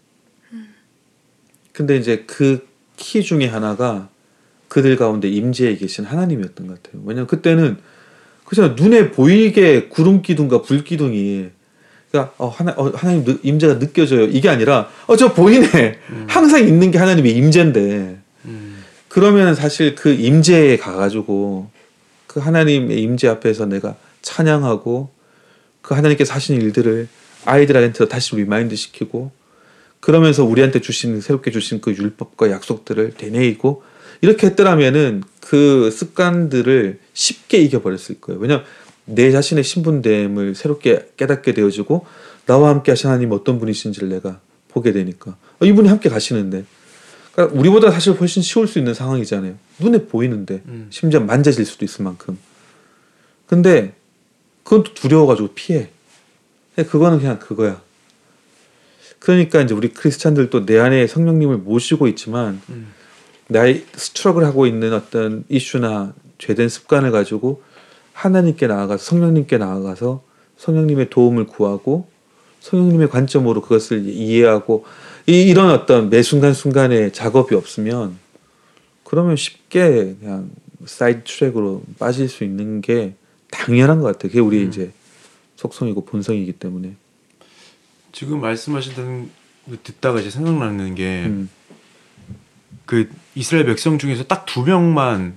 근데 이제 그 키 중에 하나가 그들 가운데 임재해 계신 하나님이었던 것 같아요. 왜냐면 그때는 그냥 눈에 보이게 구름 기둥과 불 기둥이, 그러니까 하나님 임재가 느껴져요, 이게 아니라 저 보이네. 항상 있는 게 하나님의 임재인데, 그러면 사실 그 임재에 가가지고 그 하나님의 임재 앞에서 내가 찬양하고 그 하나님께서 하신 일들을 아이들한테 다시 리마인드 시키고, 그러면서 우리한테 새롭게 주신 그 율법과 약속들을 되뇌이고 이렇게 했더라면은 그 습관들을 쉽게 이겨버렸을 거예요. 왜냐하면 내 자신의 신분됨을 새롭게 깨닫게 되어지고, 나와 함께 하신 하나님 어떤 분이신지를 내가 보게 되니까 이분이 함께 가시는데, 그러니까 우리보다 사실 훨씬 쉬울 수 있는 상황이잖아요. 눈에 보이는데 심지어 만져질 수도 있을 만큼. 근데 그건 또 두려워가지고 피해. 그거는 그냥 그거야. 그러니까 이제 우리 크리스찬들도 내 안에 성령님을 모시고 있지만 나의 스트러글 하고 있는 어떤 이슈나 죄된 습관을 가지고 하나님께 나아가서, 성령님께 나아가서 성령님의 도움을 구하고 성령님의 관점으로 그것을 이해하고, 이런 어떤 매 순간순간의 작업이 없으면 그러면 쉽게 그냥 사이드 트랙으로 빠질 수 있는 게 당연한 것 같아요. 그게 우리 이제 속성이고 본성이기 때문에. 지금 말씀하시던 거 듣다가 이제 생각나는 게, 그 이스라엘 백성 중에서 딱 2명만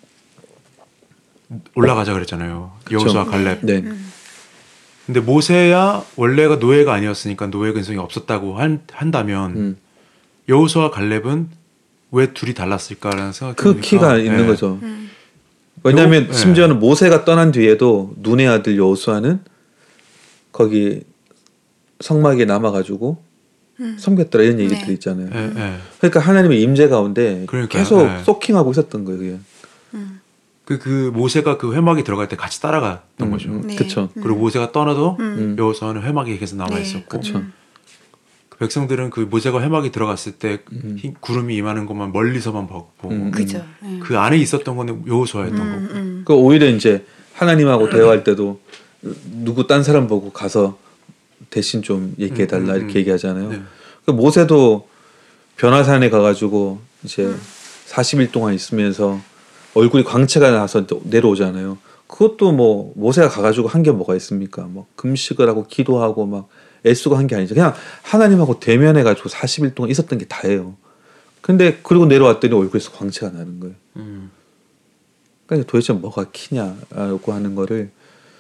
올라가자 그랬잖아요. 여호수아, 칼렙. 네. 근데 모세야 원래가 노예가 아니었으니까 노예 근성이 없었다고 한다면 여호수아, 칼렙은 왜 둘이 달랐을까라는 생각이 그 키가 있는 거죠. 왜냐하면 심지어는 모세가 떠난 뒤에도 눈의 아들 여호수아는 거기 성막에 남아가지고 섬겼더라, 이런 얘기들이 있잖아요. 그러니까 하나님의 임재 가운데 계속 소킹하고 있었던 거예요. 그게. 그 모세가 그 회막에 들어갈 때 같이 따라갔던 거죠. 그렇죠. 그리고 모세가 떠나도 여호수아는 회막에 계속 남아 있었고, 그렇죠. 그 백성들은 그 모세가 회막에 들어갔을 때 흰 구름이 임하는 것만 멀리서만 보고, 그죠. 그 안에 있었던 거는 여호수아였던 거고. 그 오히려 이제 하나님하고 대화할 때도 누구 딴 사람 보고 가서 대신 좀 얘기해 달라 이렇게 얘기하잖아요. 네. 그 모세도 변화산에 가가지고 이제 40일 동안 있으면서 얼굴이 광채가 나서 내려오잖아요. 그것도 뭐 모세가 가가지고 한 게 뭐가 있습니까? 뭐 금식을 하고 기도하고 막 애쓰고 한 게 아니죠. 그냥 하나님하고 대면해가지고 40일 동안 있었던 게 다예요. 근데 그리고 내려왔더니 얼굴에서 광채가 나는 거예요. 그러니까 도대체 뭐가 키냐라고 하는 거를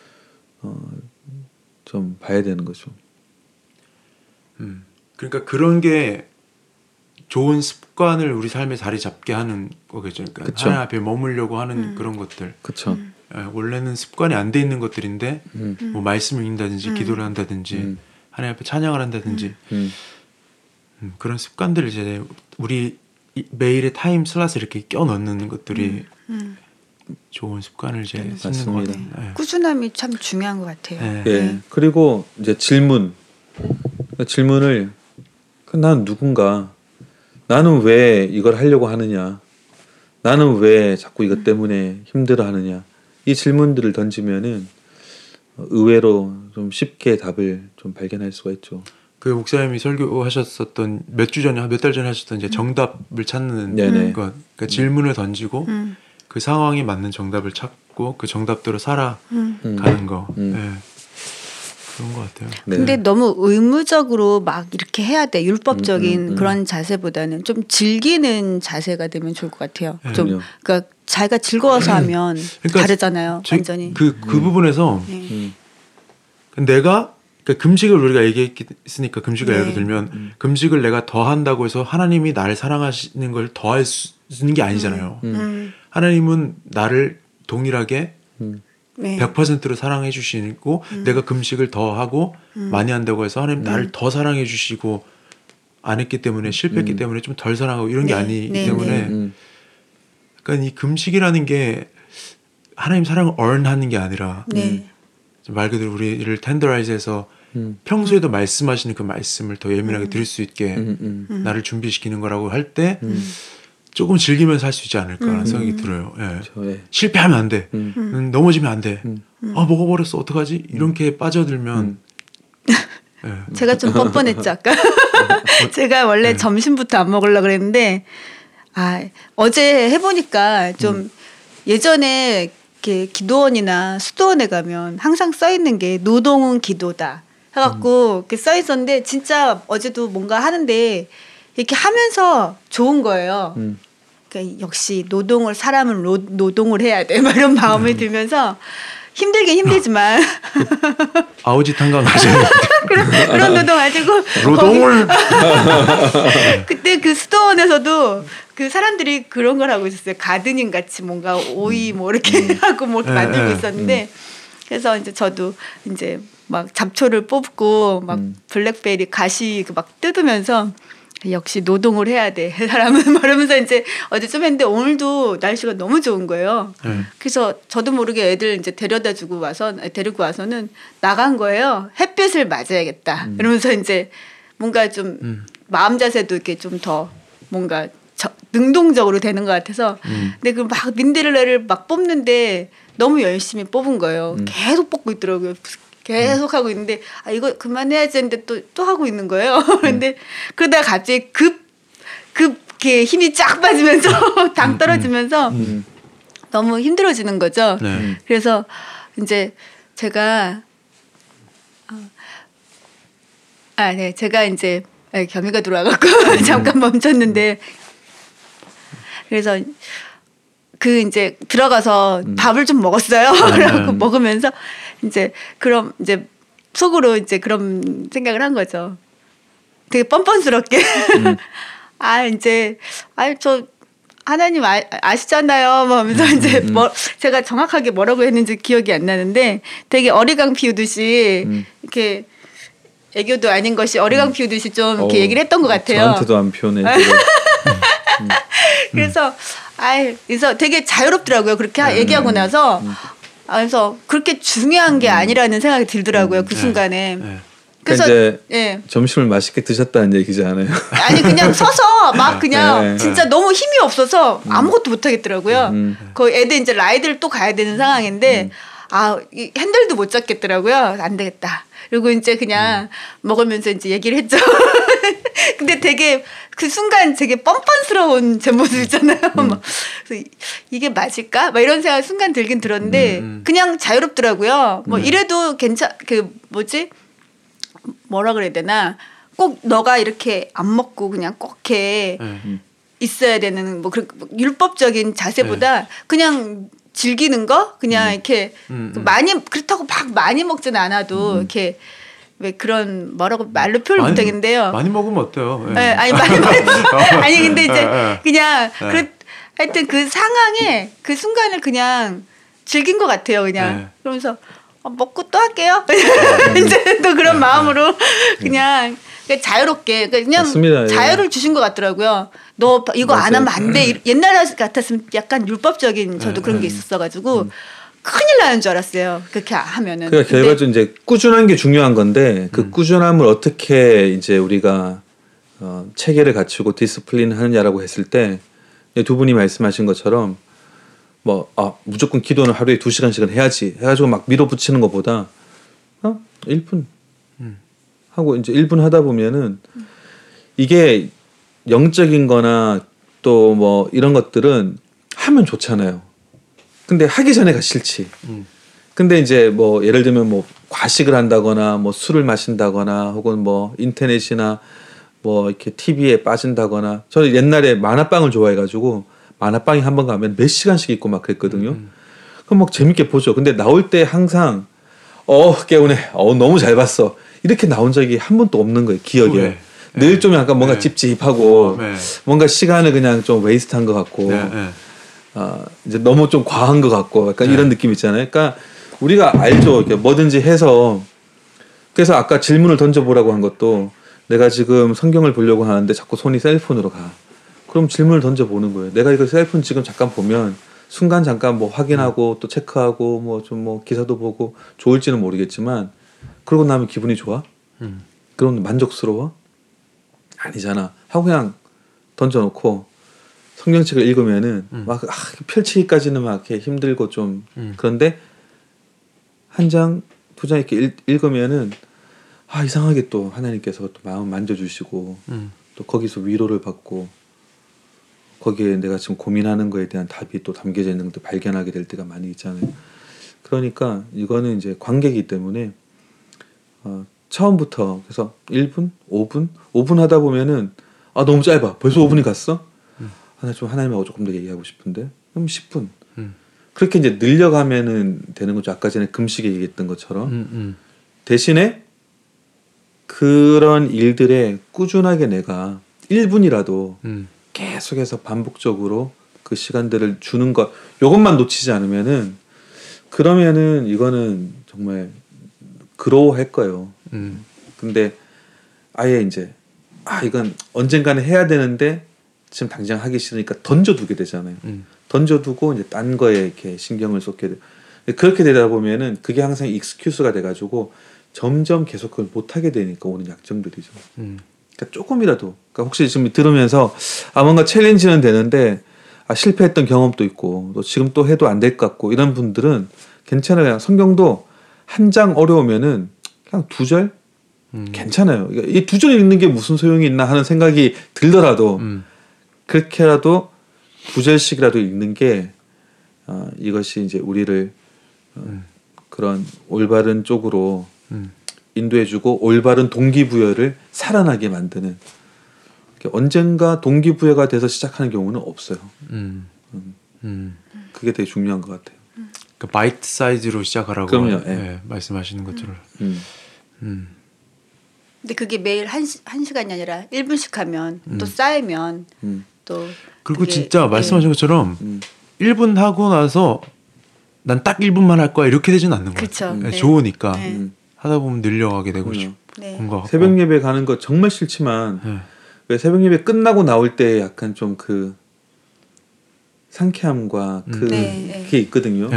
좀 봐야 되는 거죠. 그러니까 그런 게 좋은 습관을 우리 삶에 자리 잡게 하는 거겠죠. 그러니까 그쵸. 하나님 앞에 머물려고 하는 그런 것들. 그렇죠. 원래는 습관이 안 돼 있는 것들인데 뭐 말씀을 읽는다든지 기도를 한다든지 하나님 앞에 찬양을 한다든지 그런 습관들을 이제 우리 매일의 타임 슬롯에 이렇게 껴 넣는 것들이 좋은 습관을 이제 네, 쓰는 것 맞습니다. 같아요. 네. 꾸준함이 참 중요한 것 같아요. 네. 예. 그리고 이제 질문을 난 누군가, 나는 왜 이걸 하려고 하느냐, 나는 왜 자꾸 이것 때문에 힘들어하느냐, 이 질문들을 던지면은 의외로 좀 쉽게 답을 좀 발견할 수가 있죠. 그 목사님이 설교하셨었던 몇 달 전에 하셨던 이제 정답을 찾는 네네. 것, 그러니까 질문을 던지고 그 상황에 맞는 정답을 찾고 그 정답대로 살아가는 거. 네. 그런 것 같아요. 네. 근데 너무 의무적으로 막 이렇게 해야 돼. 율법적인 그런 자세보다는 좀 즐기는 자세가 되면 좋을 것 같아요. 네. 좀 그럼요. 그러니까 자기가 즐거워서 하면 그러니까 다르잖아요. 완전히. 그 부분에서 네. 내가 그러니까 금식을 우리가 얘기했으니까 금식을 네. 예를 들면 금식을 내가 더 한다고 해서 하나님이 나를 사랑하시는 걸 더 할 수 있는 게 아니잖아요. 하나님은 나를 동일하게 네. 100%로 사랑해 주시고 내가 금식을 더 하고 많이 한다고 해서 하나님 나를 더 사랑해 주시고 안 했기 때문에 실패했기 때문에 좀 덜 사랑하고 이런 게 네. 아니기 네. 때문에 그러니까 이 금식이라는 게 하나님 사랑을 earn하는 게 아니라 네. 말 그대로 우리를 텐더라이즈해서 평소에도 말씀하시는 그 말씀을 더 예민하게 들을 수 있게 나를 준비시키는 거라고 할 때 조금 즐기면서 할 수 있지 않을까라는 생각이 들어요. 예. 그렇죠. 예. 실패하면 안 돼. 넘어지면 안 돼. 아 먹어버렸어 어떡하지? 이렇게 빠져들면 예. 제가 좀 뻔뻔했죠 아까. 제가 원래 점심부터 안 먹으려고 그랬는데 어제 해보니까 좀 예전에 이렇게 기도원이나 수도원에 가면 항상 써 있는 게 노동은 기도다 해갖고 이렇게 써 있었는데 진짜 어제도 뭔가 하는데 이렇게 하면서 좋은 거예요. 그러니까 역시 사람은 노동을 해야 돼. 막 이런 마음이 들면서 힘들긴 힘들지만 아우짓 한강 가셔야 그런 노동 가지고 노동을 그때 그 수도원에서도 그 사람들이 그런 걸 하고 있었어요. 가드닝 같이 뭔가 오이 뭐 이렇게 하고 뭐 이렇게 만들고 있었는데 그래서 이제 저도 이제 막 잡초를 뽑고 막 블랙베리 가시 막 뜯으면서 역시 노동을 해야 돼 사람은 말하면서 이제 어제 좀 했는데 오늘도 날씨가 너무 좋은 거예요. 그래서 저도 모르게 애들 이제 데리고 와서는 나간 거예요. 햇빛을 맞아야겠다. 이러면서 이제 뭔가 좀 마음 자세도 이렇게 좀 더 뭔가 능동적으로 되는 것 같아서 근데 그 막 민들레를 막 뽑는데 너무 열심히 뽑은 거예요. 계속 뽑고 있더라고요. 계속 하고 있는데 이거 그만해야지 했는데 또 하고 있는 거예요. 근데 그러다가 갑자기 이렇게 힘이 쫙 빠지면서 당 떨어지면서 너무 힘들어지는 거죠. 네. 그래서 이제 제가 제가 이제 경위가 들어와갖고 잠깐 멈췄는데 그래서 그 이제 들어가서 밥을 좀 먹었어요. 그래갖고 먹으면서 이제 그럼 이제 속으로 이제 그런 생각을 한 거죠. 되게 뻔뻔스럽게 이제 저 하나님 아시잖아요. 뭐 하면서 이제 제가 정확하게 뭐라고 했는지 기억이 안 나는데 되게 어리광 피우듯이 이렇게 애교도 아닌 것이 어리광 피우듯이 좀 이렇게 얘기를 했던 것 같아요. 저한테도 안 피우네. 그래서 그래서 되게 자유롭더라고요. 그렇게 얘기하고 나서 그래서 그렇게 중요한 게 아니라는 생각이 들더라고요. 그 순간에. 그래서 이제 점심을 맛있게 드셨다는 얘기지 않아요? 아니 그냥 서서 막 그냥 진짜 너무 힘이 없어서 아무것도 못 하겠더라고요. 거의 애들 이제 라이드를 또 가야 되는 상황인데 이 핸들도 못 잡겠더라고요. 안 되겠다. 그리고 이제 그냥 먹으면서 이제 얘기를 했죠. 근데 되게 그 순간 되게 뻔뻔스러운 제 모습 있잖아요. 막 그래서 이게 맞을까? 막 이런 생각 순간 들긴 들었는데 그냥 자유롭더라고요. 뭐 이래도 뭐라 그래야 되나? 꼭 너가 이렇게 안 먹고 그냥 꼭 해 있어야 되는 뭐 그런 율법적인 자세보다 그냥 즐기는 거 그냥 이렇게 많이 그렇다고 막 많이 먹진 않아도 이렇게 왜 그런 뭐라고 말로 표현 못하겠는데요. 많이 먹으면 어때요? 예. 네, 아니 아니 근데 이제 그냥 하여튼 그 상황에 그 순간을 그냥 즐긴 것 같아요. 그냥 그러면서 먹고 또 할게요. 이제 또 그런 마음으로 그냥 자유롭게 그냥 맞습니다. 자유를 주신 것 같더라고요. 너 이거 안 하면 안 돼. 옛날 같았으면 약간 율법적인 저도 그런 게 있었어가지고 큰일 나는 줄 알았어요. 그렇게 하면은. 그러니까 결과적으로 이제 꾸준한 게 중요한 건데 그 꾸준함을 어떻게 이제 우리가 체계를 갖추고 디스플린 하느냐라고 했을 때 두 분이 말씀하신 것처럼 무조건 기도는 하루에 2시간씩은 해야지 해가지고 막 밀어붙이는 것보다 1분 하고 이제 1분 하다 보면은 이게 영적인 거나 또 뭐 이런 것들은 하면 좋잖아요. 근데 하기 전에가 싫지. 근데 이제 뭐 예를 들면 뭐 과식을 한다거나 뭐 술을 마신다거나 혹은 뭐 인터넷이나 뭐 이렇게 TV에 빠진다거나 저는 옛날에 만화방을 좋아해가지고 만화방에 한번 가면 몇 시간씩 있고 막 그랬거든요. 그럼 막 재밌게 보죠. 근데 나올 때 항상 깨우네. 너무 잘 봤어. 이렇게 나온 적이 한 번도 없는 거예요. 기억에. 늘 좀 약간 뭔가 찝찝하고 뭔가 시간을 그냥 좀 웨이스트한 것 같고 이제 너무 좀 과한 것 같고 약간 이런 느낌 있잖아요. 그러니까 우리가 알죠. 이렇게 뭐든지 해서 그래서 아까 질문을 던져보라고 한 것도 내가 지금 성경을 보려고 하는데 자꾸 손이 셀폰으로 가. 그럼 질문을 던져보는 거예요. 내가 이거 셀폰 지금 잠깐 보면 순간 잠깐 뭐 확인하고 또 체크하고 뭐 좀 뭐 기사도 보고 좋을지는 모르겠지만 그러고 나면 기분이 좋아? 그럼 만족스러워? 아니잖아. 하고 그냥 던져놓고 성경책을 읽으면은 막 펼치기까지는 막 이렇게 힘들고 좀 그런데 한 장, 두 장 이렇게 읽으면은 이상하게 또 하나님께서 또 마음 만져주시고 또 거기서 위로를 받고 거기에 내가 지금 고민하는 거에 대한 답이 또 담겨져 있는 것도 발견하게 될 때가 많이 있잖아요. 그러니까 이거는 이제 관계이기 때문에 처음부터 그래서 1분, 5분 하다 보면은 너무 짧아. 벌써 5분이 갔어? 나 좀 하나님하고 조금 더 얘기하고 싶은데 그럼 10분. 그렇게 이제 늘려가면은 되는 거죠. 아까 전에 금식에 얘기했던 것처럼 대신에 그런 일들에 꾸준하게 내가 1분이라도 계속해서 반복적으로 그 시간들을 주는 것 요것만 놓치지 않으면은 그러면은 이거는 정말 그로워할 거예요. 근데 아예 이제 이건 언젠가는 해야 되는데 지금 당장 하기 싫으니까 던져두게 되잖아요. 던져두고 이제 딴 거에 이렇게 신경을 쏟게 돼. 그렇게 되다 보면은 그게 항상 익스큐스가 돼가지고 점점 계속 그걸 못하게 되니까 오는 약점들이죠. 그러니까 조금이라도. 그러니까 혹시 지금 들으면서 뭔가 챌린지는 되는데 실패했던 경험도 있고 또 지금 또 해도 안 될 것 같고 이런 분들은 괜찮아요. 그냥 성경도 한 장 어려우면은 그냥 2절 괜찮아요. 이 2절 읽는 게 무슨 소용이 있나 하는 생각이 들더라도 그렇게라도 2절씩이라도 읽는 게 이것이 이제 우리를 그런 올바른 쪽으로 인도해주고 올바른 동기부여를 살아나게 만드는 언젠가 동기부여가 돼서 시작하는 경우는 없어요. 그게 되게 중요한 것 같아요. 그 바이트 사이즈로 시작하라고 그럼요. 말씀하시는 것처럼. 근데 그게 매일 한 시간이 아니라 1분씩 하면 또 쌓이면 또 그리고 진짜 말씀하신 것처럼 1분 하고 나서 난 딱 1분만 할 거야 이렇게 되지는 않는 거예요. 그렇죠. 좋으니까 하다 보면 늘려가게 되고 싶은 거 같고. 새벽 예배 가는 거 정말 싫지만 왜 새벽 예배 끝나고 나올 때 약간 좀 그 상쾌함과 그게 있거든요.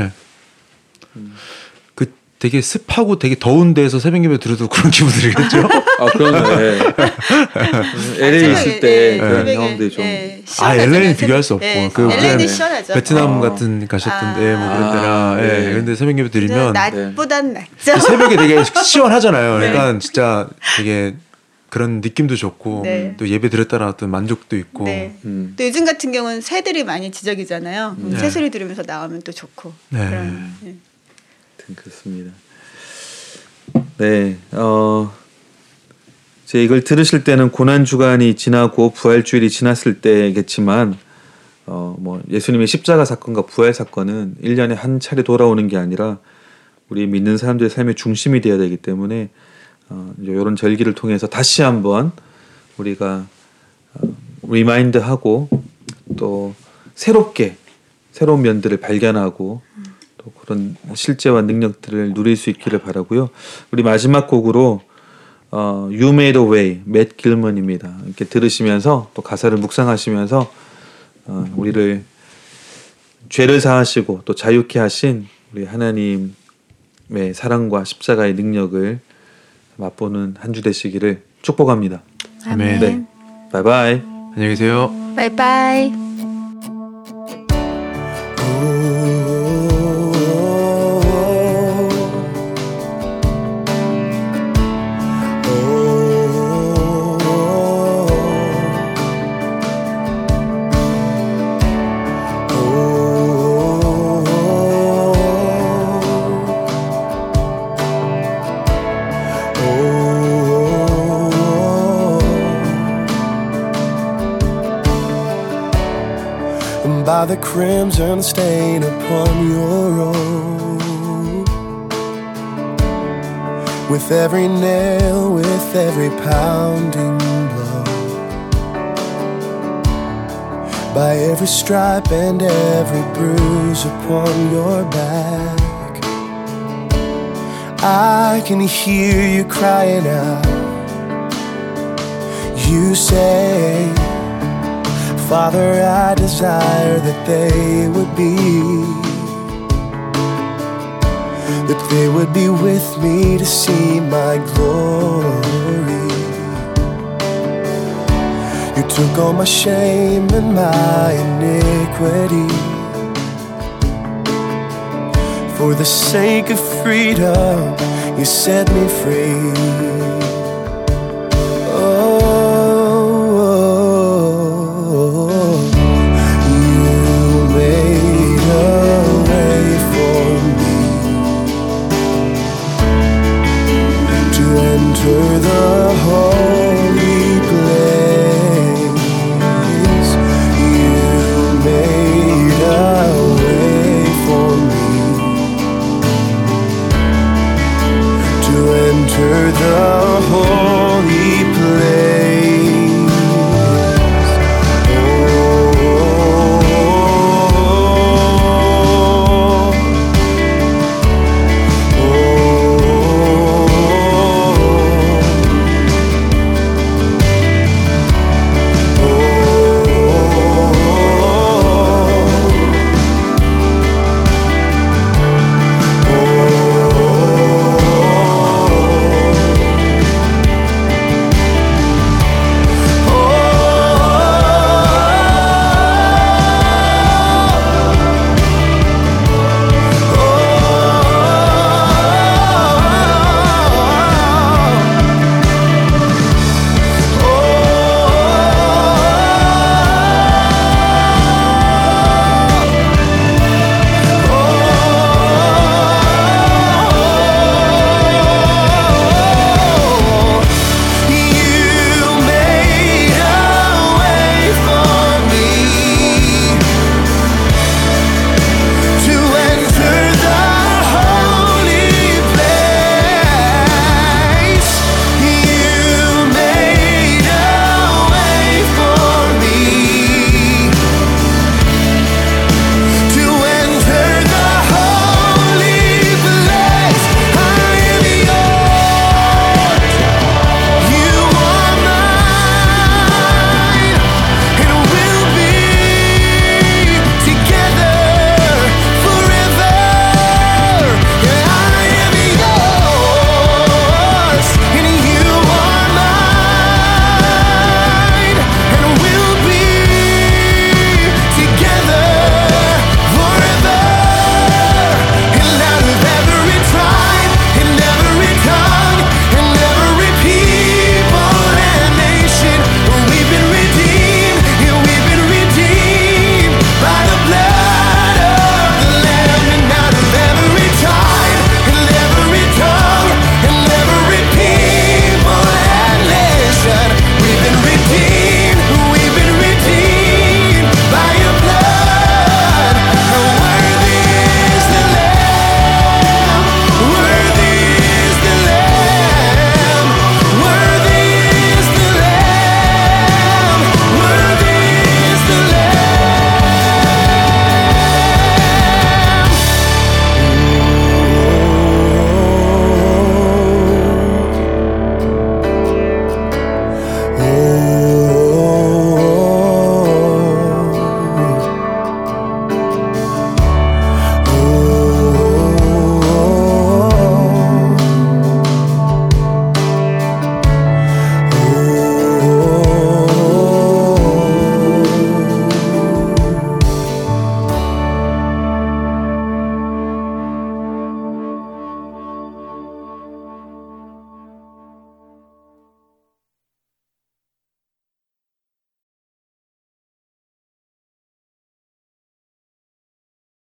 그 되게 습하고 되게 더운 데에서 새벽 예배 들어도 그런 기분 들겠죠? 그러네. LA 있을 때 그런 경험들이 좀. LA는 비교할 수 없고. LA는 시원하죠. 베트남 같은 가셨던데 뭐 그런 데나. 근데 새벽 예배 드리면 낮보단 낫죠. 새벽에 되게 시원하잖아요. 그러니까 진짜 되게 그런 느낌도 좋고 또 예배 드렸다는 어떤 만족도 있고. 또 요즘 같은 경우는 새들이 많이 지적이잖아요. 새소리 들으면서 나오면 또 좋고. 그렇습니다. 네, 이제 이걸 들으실 때는 고난 주간이 지나고 부활 주일이 지났을 때겠지만, 뭐 예수님의 십자가 사건과 부활 사건은 1년에 한 차례 돌아오는 게 아니라 우리 믿는 사람들의 삶의 중심이 되어야 되기 때문에 이런 절기를 통해서 다시 한번 우리가 리마인드하고 또 새로운 면들을 발견하고 또 그런 실제와 능력들을 누릴 수 있기를 바라고요. 우리 마지막 곡으로 You Made a Way, 맷 길먼입니다. 이렇게 들으시면서 또 가사를 묵상하시면서 우리를 죄를 사하시고 또 자유케 하신 우리 하나님의 사랑과 십자가의 능력을 맛보는 한 주 되시기를 축복합니다. 아멘. 네, 바이바이. 안녕히 계세요. 바이바이. By the crimson stain upon your robe, with every nail, with every pounding blow, by every stripe and every bruise upon your back, I can hear you crying out. You say, Father, I desire that they would be with me to see my glory. You took all my shame and my iniquity. For the sake of freedom, you set me free. Enter the hall.